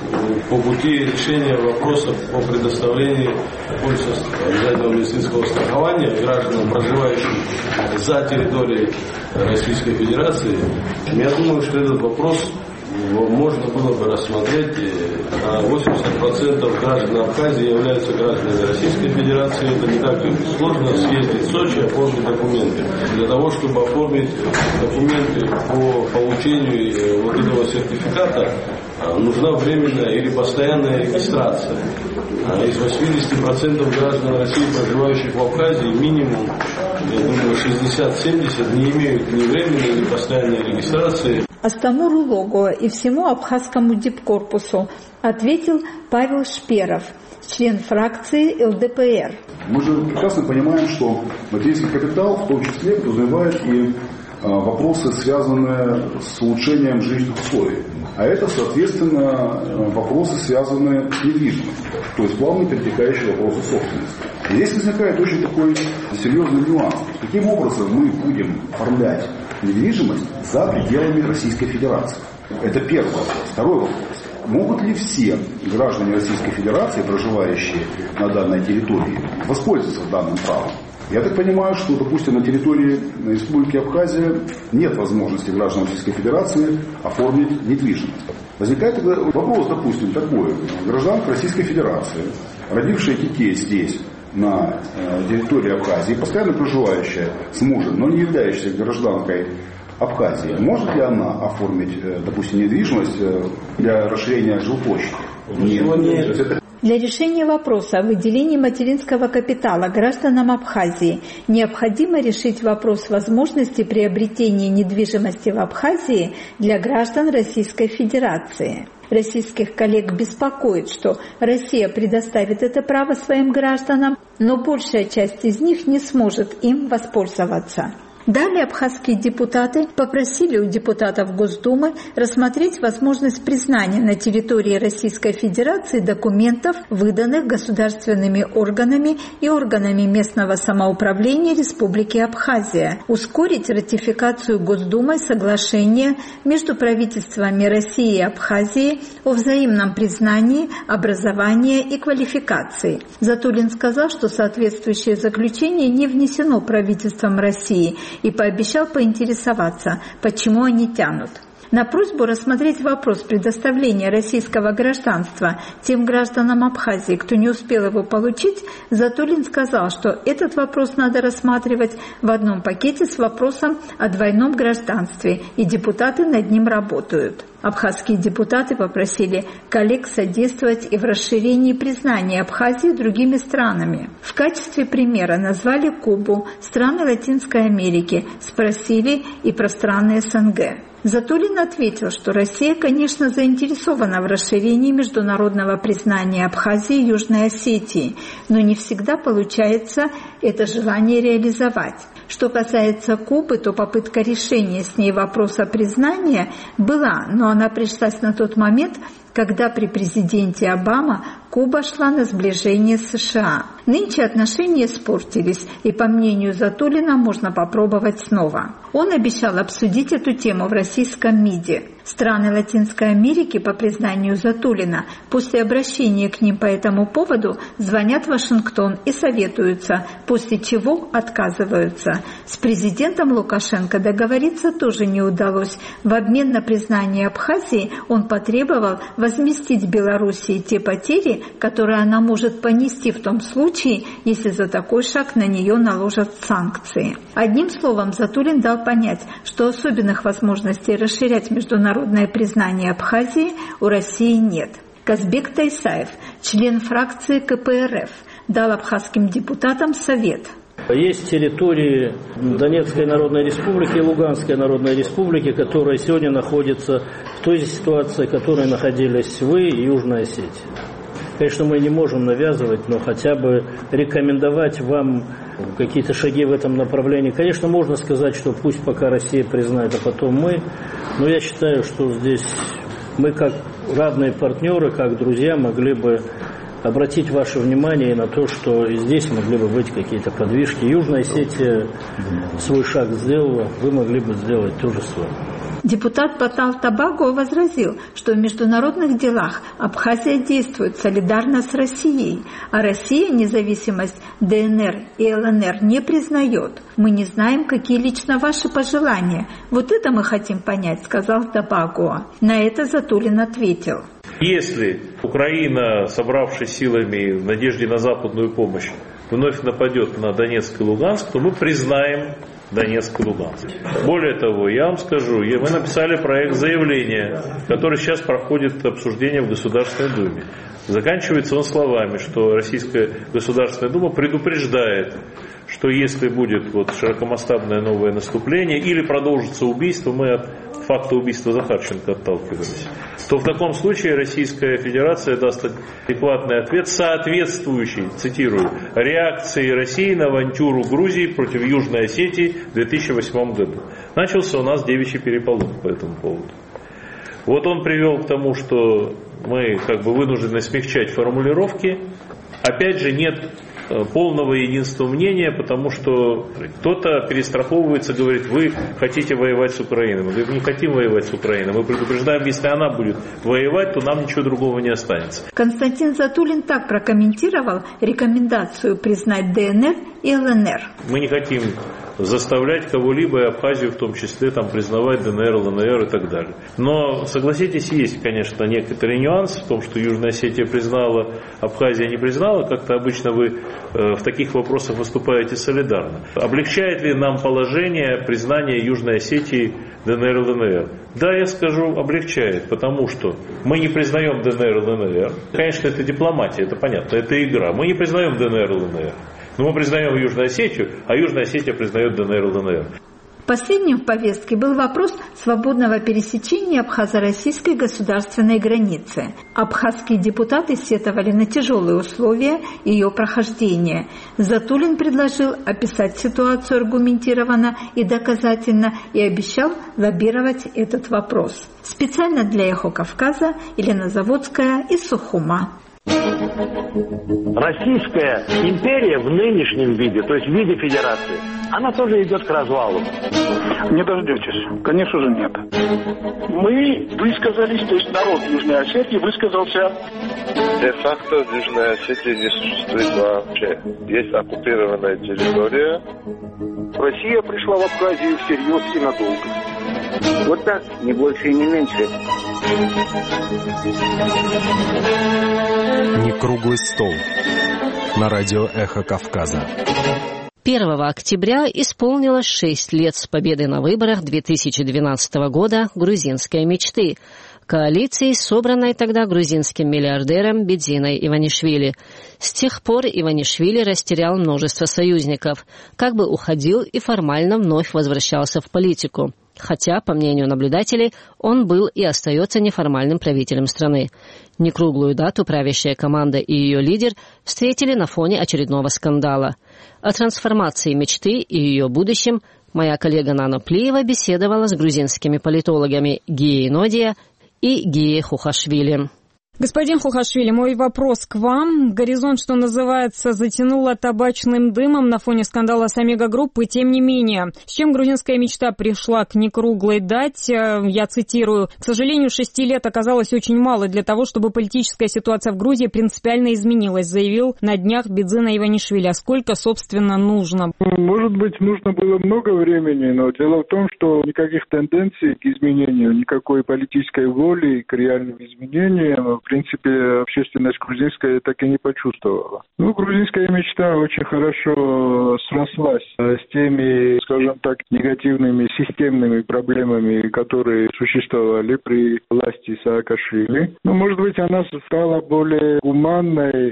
по пути решения вопросов по предоставлению полиса обязательного медицинского страхования гражданам, проживающим за территорией Российской Федерации, я думаю, что этот вопрос можно было бы рассмотреть. восемьдесят процентов граждан Абхазии являются гражданами Российской Федерации. Это не так сложно съездить в Сочи, оформить документы. Для того, чтобы оформить документы по получению вот этого сертификата, нужна временная или постоянная регистрация. Из восьмидесяти процентов граждан России, проживающих в Абхазии, минимум, я думаю, шестьдесят-семьдесят не имеют ни временной, ни постоянной регистрации. Астамуру Логуа и всему абхазскому дипкорпусу ответил Павел Шперов, член фракции эл дэ пэ эр. Мы же прекрасно понимаем, что материнский капитал в том числе подразумевает и вопросы, связанные с улучшением жизненных условий. А это, соответственно, вопросы, связанные с недвижимостью, то есть плавно перетекающие вопросы собственности. И здесь возникает очень такой серьезный нюанс. Каким образом мы будем оформлять недвижимость за пределами Российской Федерации? Это первый вопрос. Второй вопрос. Могут ли все граждане Российской Федерации, проживающие на данной территории, воспользоваться данным правом? Я так понимаю, что, допустим, на территории Республики Абхазия нет возможности граждан Российской Федерации оформить недвижимость. Возникает вопрос, допустим, такой. Гражданка Российской Федерации, родившая детей здесь, на территории Абхазии, постоянно проживающая с мужем, но не являющаяся гражданкой Абхазии, может ли она оформить, допустим, недвижимость для расширения жилплощади? Нет. Для решения вопроса о выделении материнского капитала гражданам Абхазии необходимо решить вопрос возможности приобретения недвижимости в Абхазии для граждан Российской Федерации. Российских коллег беспокоит, что Россия предоставит это право своим гражданам, но большая часть из них не сможет им воспользоваться. Далее абхазские депутаты попросили у депутатов Госдумы рассмотреть возможность признания на территории Российской Федерации документов, выданных государственными органами и органами местного самоуправления Республики Абхазия, ускорить ратификацию Госдумой соглашения между правительствами России и Абхазии о взаимном признании, образования и квалификации. Затулин сказал, что соответствующее заключение не внесено правительством России и пообещал поинтересоваться, почему они тянут. На просьбу рассмотреть вопрос предоставления российского гражданства тем гражданам Абхазии, кто не успел его получить, Затулин сказал, что этот вопрос надо рассматривать в одном пакете с вопросом о двойном гражданстве, и депутаты над ним работают. Абхазские депутаты попросили коллег содействовать и в расширении признания Абхазии другими странами. В качестве примера назвали Кубу, страны Латинской Америки, спросили и про страны СНГ. Затулин ответил, что Россия, конечно, заинтересована в расширении международного признания Абхазии и Южной Осетии, но не всегда получается это желание реализовать. Что касается Кубы, то попытка решения с ней вопроса признания была, но она пришлась на тот момент, когда при президенте Обама Куба шла на сближение с США. Нынче отношения испортились, и, по мнению Затулина, можно попробовать снова. Он обещал обсудить эту тему в российском МИДе. Страны Латинской Америки, по признанию Затулина, после обращения к ним по этому поводу звонят в Вашингтон и советуются, после чего отказываются. С президентом Лукашенко договориться тоже не удалось. В обмен на признание Абхазии он потребовал возместить Белоруссии те потери, которые она может понести в том случае, если за такой шаг на нее наложат санкции. Одним словом, Затулин дал понять, что особенных возможностей расширять международное признание Абхазии у России нет. Казбек Тайсаев, член фракции ка пэ эр эф, дал абхазским депутатам совет. Есть территории Донецкой Народной Республики и Луганской Народной Республики, которые сегодня находятся в той же ситуации, в которой находились вы и Южная Осетия. Конечно, мы не можем навязывать, но хотя бы рекомендовать вам какие-то шаги в этом направлении. Конечно, можно сказать, что пусть пока Россия признает, а потом мы. Но я считаю, что здесь мы как равные партнеры, как друзья могли бы обратить ваше внимание на то, что и здесь могли бы быть какие-то подвижки. Южная Осетия свой шаг сделала, вы могли бы сделать то же самое. Депутат Батал Табаго возразил, что в международных делах Абхазия действует солидарно с Россией, а Россия независимость дэ эн эр и эл эн эр не признает. Мы не знаем, какие лично ваши пожелания. Вот это мы хотим понять, сказал Табаго. На это Затулин ответил. Если Украина, собравшись силами в надежде на западную помощь, вновь нападет на Донецк и Луганск, то мы признаем Донецк и Луганск. Более того, я вам скажу, мы написали проект заявления, который сейчас проходит обсуждение в Государственной Думе. Заканчивается он словами, что Российская Государственная Дума предупреждает, что если будет вот широкомасштабное новое наступление или продолжится убийство, мы от факта убийства Захарченко отталкивались, то в таком случае Российская Федерация даст адекватный ответ, соответствующий, цитирую, реакции России на авантюру Грузии против Южной Осетии в две тысячи восьмом году. Начался у нас девичий переполох по этому поводу. Вот он привел к тому, что мы как бы вынуждены смягчать формулировки. Опять же, нет полного единства мнения, потому что кто-то перестраховывается, говорит, вы хотите воевать с Украиной. Мы говорим, не хотим воевать с Украиной. Мы предупреждаем, если она будет воевать, то нам ничего другого не останется. Константин Затулин так прокомментировал рекомендацию признать дэ эн эр и эл эн эр. Мы не хотим заставлять кого-либо, и Абхазию в том числе, там, признавать дэ эн эр, эл эн эр и так далее. Но, согласитесь, есть, конечно, некоторые нюансы в том, что Южная Осетия признала, Абхазия не признала. Как-то обычно вы э, в таких вопросах выступаете солидарно. Облегчает ли нам положение признания Южной Осетии дэ эн эр, эл эн эр? Да, я скажу, облегчает, потому что мы не признаем дэ эн эр, эл эн эр. Конечно, это дипломатия, это понятно, это игра. Мы не признаем дэ эн эр, эл эн эр. Но мы признаем Южную Осетию, а Южная Осетия признает дэ эн эр, эл эн эр. Последним в повестке был вопрос свободного пересечения абхазо-российской государственной границы. Абхазские депутаты сетовали на тяжелые условия ее прохождения. Затулин предложил описать ситуацию аргументированно и доказательно и обещал лоббировать этот вопрос. Специально для «Эхо Кавказа» Елена Заводская из Сухума. Российская империя в нынешнем виде, то есть в виде федерации, она тоже идет к развалу. Не дождетесь. Конечно же нет. Мы высказались, то есть народ Южной Осетии высказался. Де-факто в Южной Осетии не существует вообще. Есть оккупированная территория. Россия пришла в Абхазию всерьез и надолго. Вот так, не больше и не меньше. Не круглый стол. На радио «Эхо Кавказа». первого октября исполнилось шесть лет с победы на выборах две тысячи двенадцатого года грузинской мечты, коалиции, собранной тогда грузинским миллиардером Бедзиной Иванишвили. С тех пор Иванишвили растерял множество союзников, как бы уходил и формально вновь возвращался в политику. Хотя, по мнению наблюдателей, он был и остается неформальным правителем страны. Некруглую дату правящая команда и ее лидер встретили на фоне очередного скандала. О трансформации мечты и ее будущем моя коллега Нана Плиева беседовала с грузинскими политологами Гией Нодия и Гией Хухашвили. Господин Хухашвили, мой вопрос к вам. Горизонт, что называется, затянуло табачным дымом на фоне скандала с Омега Групп, и тем не менее. С чем грузинская мечта пришла к некруглой дате? Я цитирую. К сожалению, шести лет оказалось очень мало для того, чтобы политическая ситуация в Грузии принципиально изменилась, заявил на днях Бедзина Иванишвили. А сколько, собственно, нужно? Может быть, нужно было много времени, но дело в том, что никаких тенденций к изменению, никакой политической воли к реальным изменениям, в принципе, общественность грузинская так и не почувствовала. Ну, грузинская мечта очень хорошо срослась с теми, скажем так, негативными системными проблемами, которые существовали при власти Саакашвили. Ну, может быть, она стала более гуманной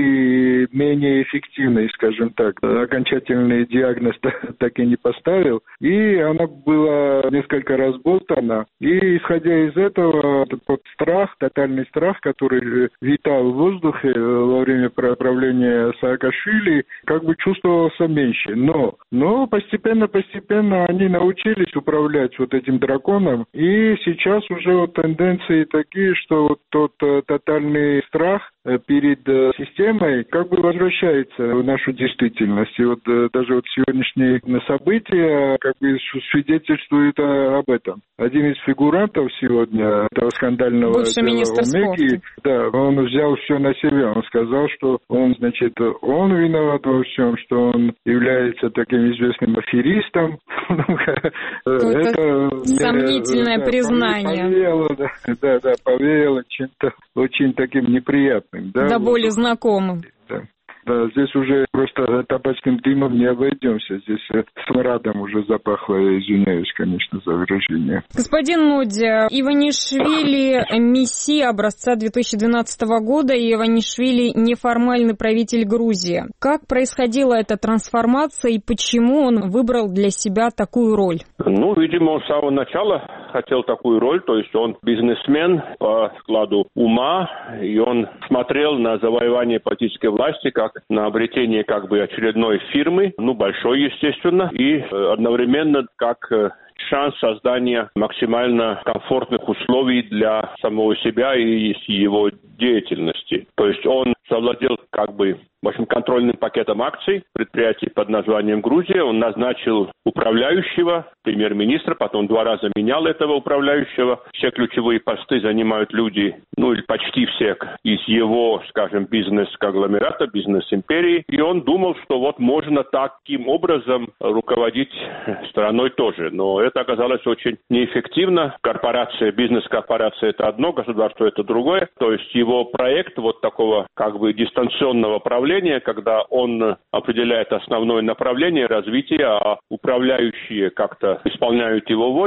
или менее эффективной, скажем так. Окончательный диагноз так и не поставил. И она была несколько разболтана. И, исходя из этого, этот страх, тотальный страх, который витал в воздухе во время правления Саакашвили, как бы чувствовался меньше. Но, но постепенно-постепенно они научились управлять вот этим драконом, и сейчас уже вот тенденции такие, что вот тот тотальный страх перед системой как бы возвращается в нашу действительность. И вот даже вот сегодняшние события как бы свидетельствуют об этом. Один из фигурантов сегодня этого скандального бывший министр Омеги, да, он взял все на себя. Он сказал, что он, значит, он виноват во всем, что он является таким известным аферистом. Это сомнительное признание. Повеяло, да, да, повеяло чем-то очень таким неприятным. Да, да, более знакомым. Да. Да, здесь уже просто табачным дымом не обойдемся. Здесь смрадом уже запахло, я извиняюсь, конечно, за выражение. Господин Нодия, Иванишвили мессия образца две тысячи двенадцатого года, и Иванишвили неформальный правитель Грузии. Как происходила эта трансформация и почему он выбрал для себя такую роль? Ну, видимо, он с самого начала хотел такую роль, то есть он бизнесмен по складу ума, и он смотрел на завоевание политической власти как на обретение как бы очередной фирмы, ну, большой, естественно, и одновременно как шанс создания максимально комфортных условий для самого себя и его деятельности. То есть он завладел как бы в общем, контрольным пакетом акций предприятий под названием «Грузия». Он назначил управляющего, премьер-министра, потом два раза менял этого управляющего. Все ключевые посты занимают люди, ну или почти все, из его, скажем, бизнес-конгломерата, бизнес-империи. И он думал, что вот можно таким образом руководить страной тоже. Но это оказалось очень неэффективно. Корпорация, бизнес-корпорация – это одно, государство – это другое. То есть его проект вот такого как бы дистанционного правления, когда он определяет основное направление развития, а управляющие как-то исполняют его волю,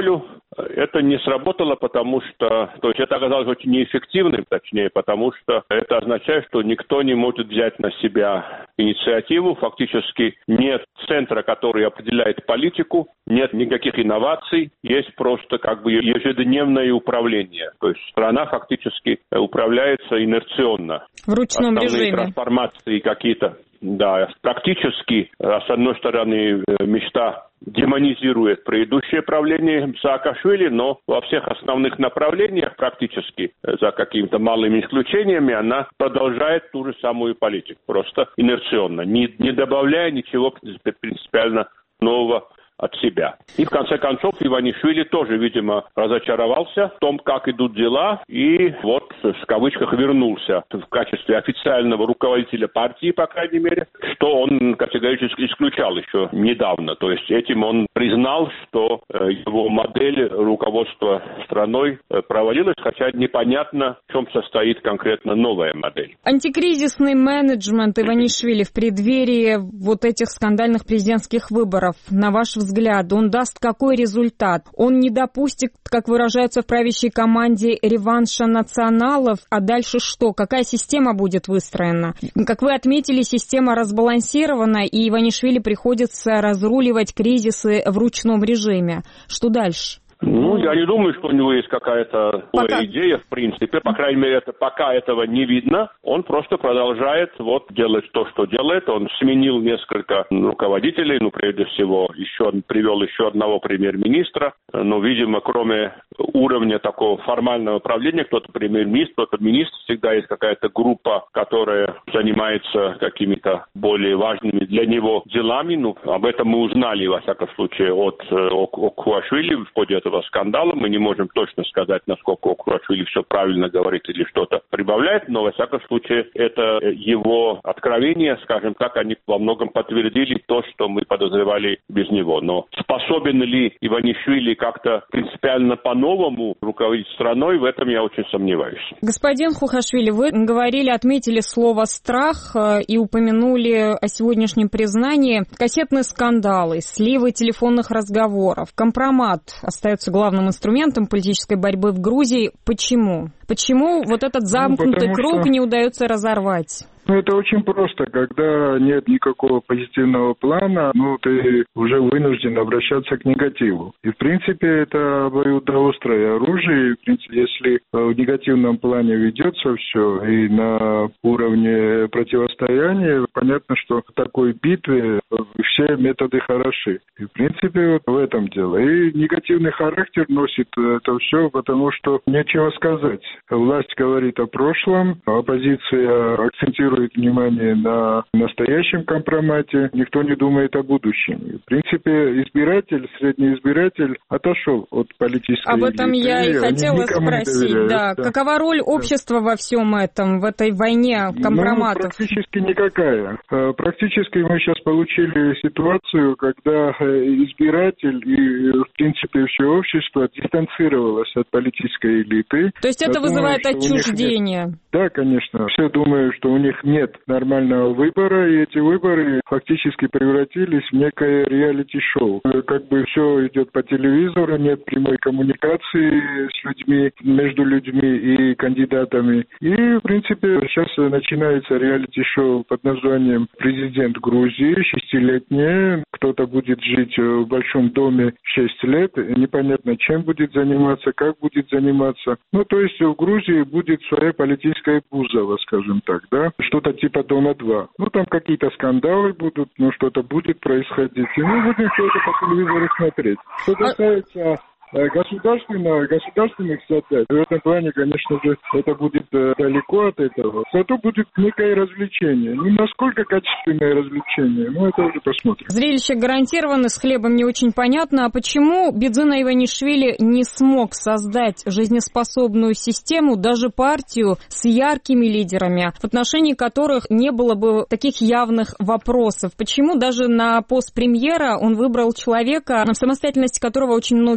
Это не сработало, потому что, то есть это оказалось очень неэффективным, точнее, потому что это означает, что никто не может взять на себя инициативу, фактически нет центра, который определяет политику, нет никаких инноваций, есть просто как бы ежедневное управление, то есть страна фактически управляется инерционно. В ручном Основные режиме. Трансформации какие-то, да, практически, с одной стороны, мечта демонизирует предыдущее правление Саакашвили, но во всех основных направлениях практически, за какими-то малыми исключениями, она продолжает ту же самую политику, просто инерционно, не, не добавляя ничего принципиально нового от себя. И в конце концов Иванишвили тоже, видимо, разочаровался в том, как идут дела, и вот в кавычках вернулся в качестве официального руководителя партии, по крайней мере, что он категорически исключал еще недавно. То есть этим он признал, что его модель руководства страной провалилась, хотя непонятно, в чем состоит конкретно новая модель. Антикризисный менеджмент Иванишвили в преддверии вот этих скандальных президентских выборов, на ваш взгляд, взгляд, он даст какой результат? Он не допустит, как выражаются в правящей команде, реванша националов, а дальше что? Какая система будет выстроена? Как вы отметили, система разбалансирована, и Иванишвили приходится разруливать кризисы в ручном режиме. Что дальше? Ну, я не думаю, что у него есть какая-то пока... идея, в принципе. По крайней мере, это, пока этого не видно. Он просто продолжает вот делать то, что делает. Он сменил несколько руководителей. Ну, прежде всего, еще привел еще одного премьер-министра. Но, видимо, кроме уровня такого формального управления, кто-то премьер-министр, кто-то министр, всегда есть какая-то группа, которая занимается какими-то более важными для него делами. Ну, об этом мы узнали, во всяком случае, от Окуашвили в ходе этого скандала. Мы не можем точно сказать, насколько Окуашвили все правильно говорит или что-то прибавляет, но, во всяком случае, это его откровения, скажем так, они во многом подтвердили то, что мы подозревали без него. Но способен ли Иванишвили как-то принципиально по-новому руководить страной, в этом я очень сомневаюсь. Господин Хухашвили, вы говорили, отметили слово «страх» и упомянули о сегодняшнем признании. Кассетные скандалы, сливы телефонных разговоров, компромат остается главным инструментом политической борьбы в Грузии. Почему? Почему вот этот замкнутый ну, круг что... не удается разорвать? Ну, это очень просто. Когда нет никакого позитивного плана, ну, ты уже вынужден обращаться к негативу. И, в принципе, это обоюдоострое оружие. И, в принципе, если в негативном плане ведется все, и на уровне противостояния, понятно, что в такой битве все методы хороши. И, в принципе, вот в этом дело. И негативный характер носит это все, потому что нечего сказать. Власть говорит о прошлом, оппозиция акцентирует внимание на настоящем компромате, никто не думает о будущем. В принципе, избиратель, средний избиратель отошел от политической Об этом элиты, я и хотела спросить, да. да. Какова роль общества да. во всем этом, в этой войне компроматов? Ну, практически никакая. Практически мы сейчас получили ситуацию, когда избиратель и, в принципе, все общество дистанцировалось от политической элиты. То есть это Я вызывает думаю, отчуждение? Да, конечно. Все думают, что у них нет нормального выбора, и эти выборы фактически превратились в некое реалити-шоу. Как бы все идет по телевизору, нет прямой коммуникации с людьми, между людьми и кандидатами. И, в принципе, сейчас начинается реалити-шоу под названием «Президент Грузии», шестилетнее. Кто-то будет жить в большом доме шесть лет, непонятно, чем будет заниматься, как будет заниматься. Ну, то есть в Грузии будет своя политическая Бузова, скажем так, да? Что-то типа Дома-два. Ну, там какие-то скандалы будут, ну, что-то будет происходить. И мы будем все это по телевизору смотреть. Что касается государственного, государственных задач, в этом плане, конечно же, это будет далеко от этого. Зато будет некое развлечение. Ну, насколько качественное развлечение, ну, это уже посмотрим. Зрелище гарантировано, с хлебом не очень понятно. А почему Бидзина Иванишвили не смог создать жизнеспособную систему, даже партию с яркими лидерами, в отношении которых не было бы таких явных вопросов? Почему даже на пост премьера он выбрал человека, в самостоятельности которого очень многие сомневаются?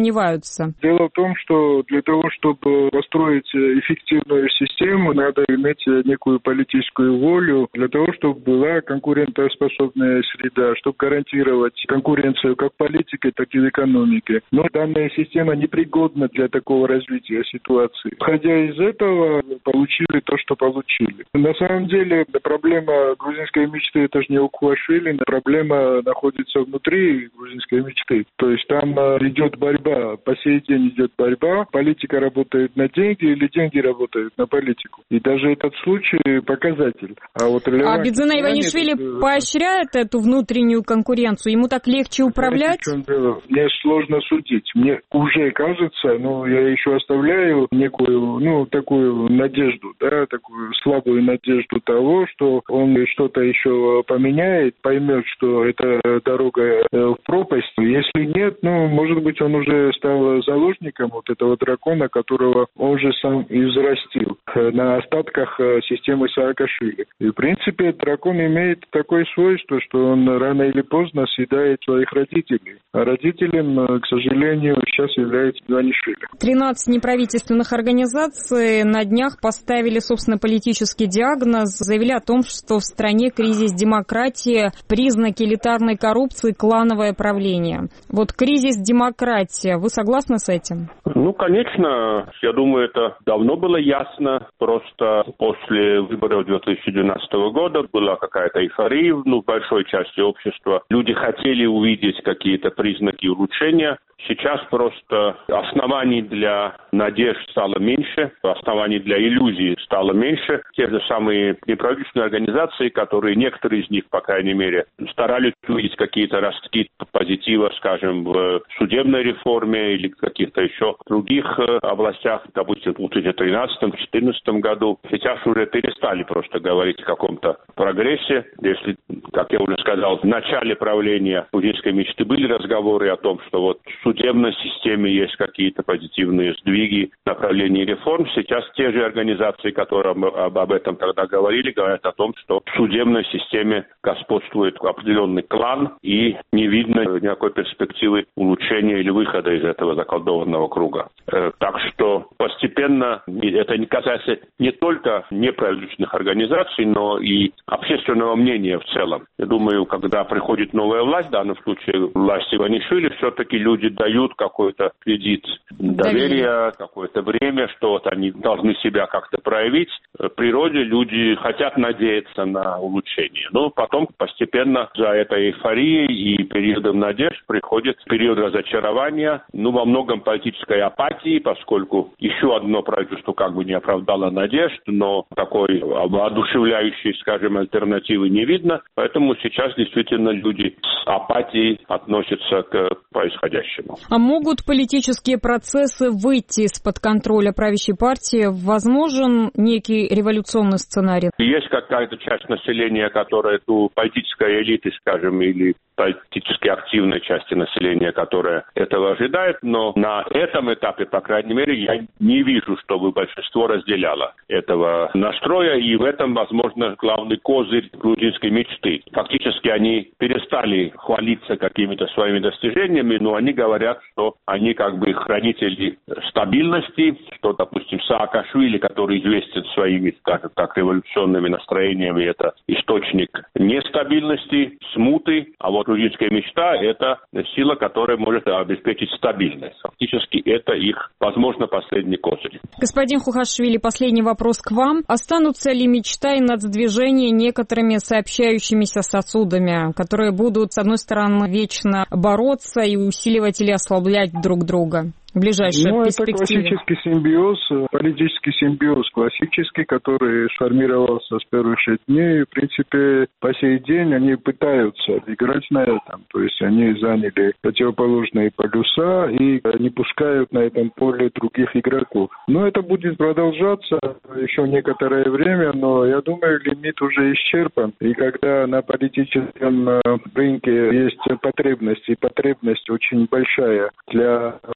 сомневаются? Дело в том, что для того, чтобы построить эффективную систему, надо иметь некую политическую волю для того, чтобы была конкурентоспособная среда, чтобы гарантировать конкуренцию как в политике, так и в экономике. Но данная система непригодна для такого развития ситуации. Исходя из этого, получили то, что получили. На самом деле, проблема грузинской мечты, это же не Ухвашвили, проблема находится внутри грузинской мечты. То есть там идет борьба, по сей день идет борьба, политика работает на деньги или деньги работают на политику. И даже этот случай показатель. А вот А Бидзина Иванишвили это... поощряет эту внутреннюю конкуренцию? Ему так легче управлять? Мне сложно судить. Мне уже кажется, ну, я еще оставляю некую, ну, такую надежду, да, такую слабую надежду того, что он что-то еще поменяет, поймет, что это дорога в пропасть. Если нет, ну, может быть, он уже стал заложником вот этого дракона, которого он же сам и взрастил на остатках системы Саакашвили. И, в принципе, дракон имеет такое свойство, что он рано или поздно съедает своих родителей. А родителем, к сожалению, сейчас является Иванишвили. тринадцать неправительственных организаций на днях поставили, собственно, политический диагноз, заявили о том, что в стране кризис демократии, признаки элитарной коррупции, клановое правление. Вот кризис демократии, вы согласны с этим? Ну, конечно, я думаю, это давно было ясно. Просто после выборов две тысячи двенадцатого года была какая-то эйфория, ну, в большой части общества. Люди хотели увидеть какие-то признаки улучшения. Сейчас просто оснований для надежд стало меньше, оснований для иллюзий стало меньше. Те же самые неправительственные организации, которые, некоторые из них, по крайней мере, старались увидеть какие-то ростки позитива, скажем, в судебной реформе или каких-то еще других областях, допустим, в две тысячи тринадцатом — две тысячи четырнадцатом году. Сейчас уже перестали просто говорить о каком-то прогрессе. Если, как я уже сказал, в начале правления грузинской мечты были разговоры о том, что вот в судебной системе есть какие-то позитивные сдвиги в направлении реформ. Сейчас те же организации, которые об, об этом тогда говорили, говорят о том, что в судебной системе господствует определенный клан и не видно никакой перспективы улучшения или выхода из этого заколдованного круга. Э, так что постепенно это не касается не только неправительственных организаций, но и общественного мнения в целом. Я думаю, когда приходит новая власть, в данном случае власть Иванишвили, все-таки люди дают какой-то кредит доверия, какое-то время, что вот они должны себя как-то проявить. В природе люди хотят надеяться на улучшение. Но потом постепенно за этой эйфорией и периодом надежд приходит период разочарования, ну, во многом политической апатии, поскольку еще одно правительство как бы не оправдало надежд, но такой воодушевляющей, скажем, альтернативы не видно. Поэтому сейчас действительно люди с апатией относятся к происходящему. А могут политические процессы выйти из-под контроля правящей партии? Возможен некий революционный сценарий? Есть какая-то часть населения, которая, ну, политической элиты, скажем, или политически активной части населения, которая этого ожидает, но на этом этапе, по крайней мере, я не вижу, чтобы большинство разделяло этого настроя, и в этом, возможно, главный козырь грузинской мечты. Фактически они перестали хвалиться какими-то своими достижениями, но они говорят, что они как бы хранители стабильности, что, допустим, Саакашвили, который известен своими, скажем так, революционными настроениями, это источник нестабильности, смуты, а вот грузинская мечта – это сила, которая может обеспечить стабильность. Фактически это их, возможно, последний козырь. Господин Хухашвили, последний вопрос к вам. Останутся ли мечта и нацдвижение некоторыми сообщающимися сосудами, которые будут, с одной стороны, вечно бороться и усиливать или ослаблять друг друга? В ближайшей ну, перспективе. Это классический симбиоз, политический симбиоз классический, который сформировался с первых дней. В принципе, по сей день они пытаются играть на этом. То есть они заняли противоположные полюса и не пускают на этом поле других игроков. Но это будет продолжаться еще некоторое время, но я думаю, лимит уже исчерпан. И когда на политическом рынке есть потребность, и потребность очень большая для формирования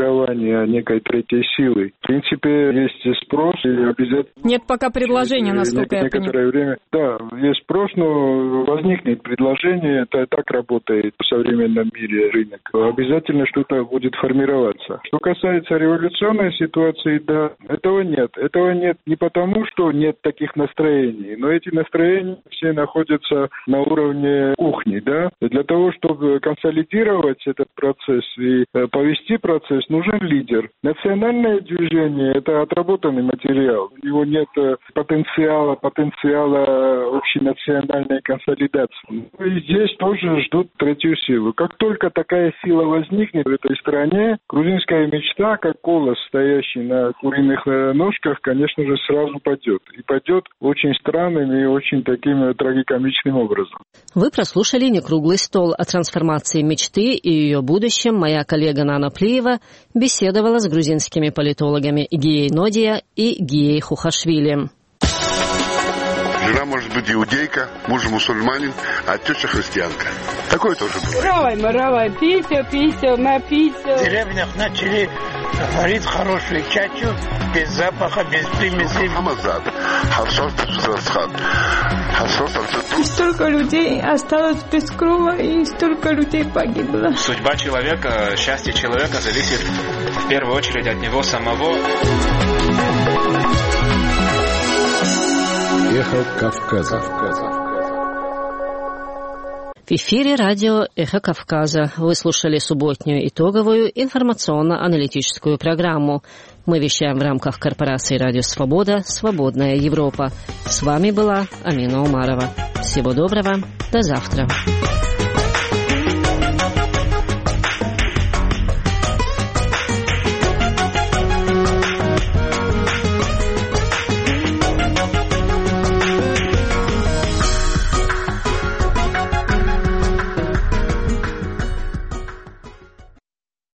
формирования некой третьей силы. В принципе, есть спрос и обязательно... Нет пока предложения, насколько я понимаю. Некоторое время, да, есть спрос, но возникнет предложение, это так работает в современном мире рынок. Обязательно что-то будет формироваться. Что касается революционной ситуации, да, этого нет. Этого нет не потому, что нет таких настроений, но эти настроения все находятся на уровне кухни, да. И для того, чтобы консолидировать этот процесс и повести процесс, нужен лидер. Национальное движение – это отработанный материал. У него нет потенциала, потенциала общенациональной консолидации. И здесь тоже ждут третью силу. Как только такая сила возникнет в этой стране, грузинская мечта, как колос, стоящий на куриных ножках, конечно же, сразу падет. И падет очень странным и очень таким трагикомичным образом. Вы прослушали «Некруглый стол» о трансформации мечты и ее будущем. Моя коллега Нана Плиева беседовала с грузинскими политологами Гией Нодия и Гией Хухашвили. Жена может быть иудейка, муж мусульманин, а теща христианка. Такое тоже бывает. Равай, маравай, пися, пися, напися. В деревнях начали варить хорошую чачу, без запаха, без примесей. И столько людей осталось без крова, и столько людей погибло. Судьба человека, счастье человека зависит в первую очередь от него самого. Эхо Кавказа. В эфире радио «Эхо Кавказа». Вы слушали субботнюю итоговую информационно-аналитическую программу. Мы вещаем в рамках корпорации «Радио Свобода. Свободная Европа». С вами была Амина Умарова. Всего доброго. До завтра.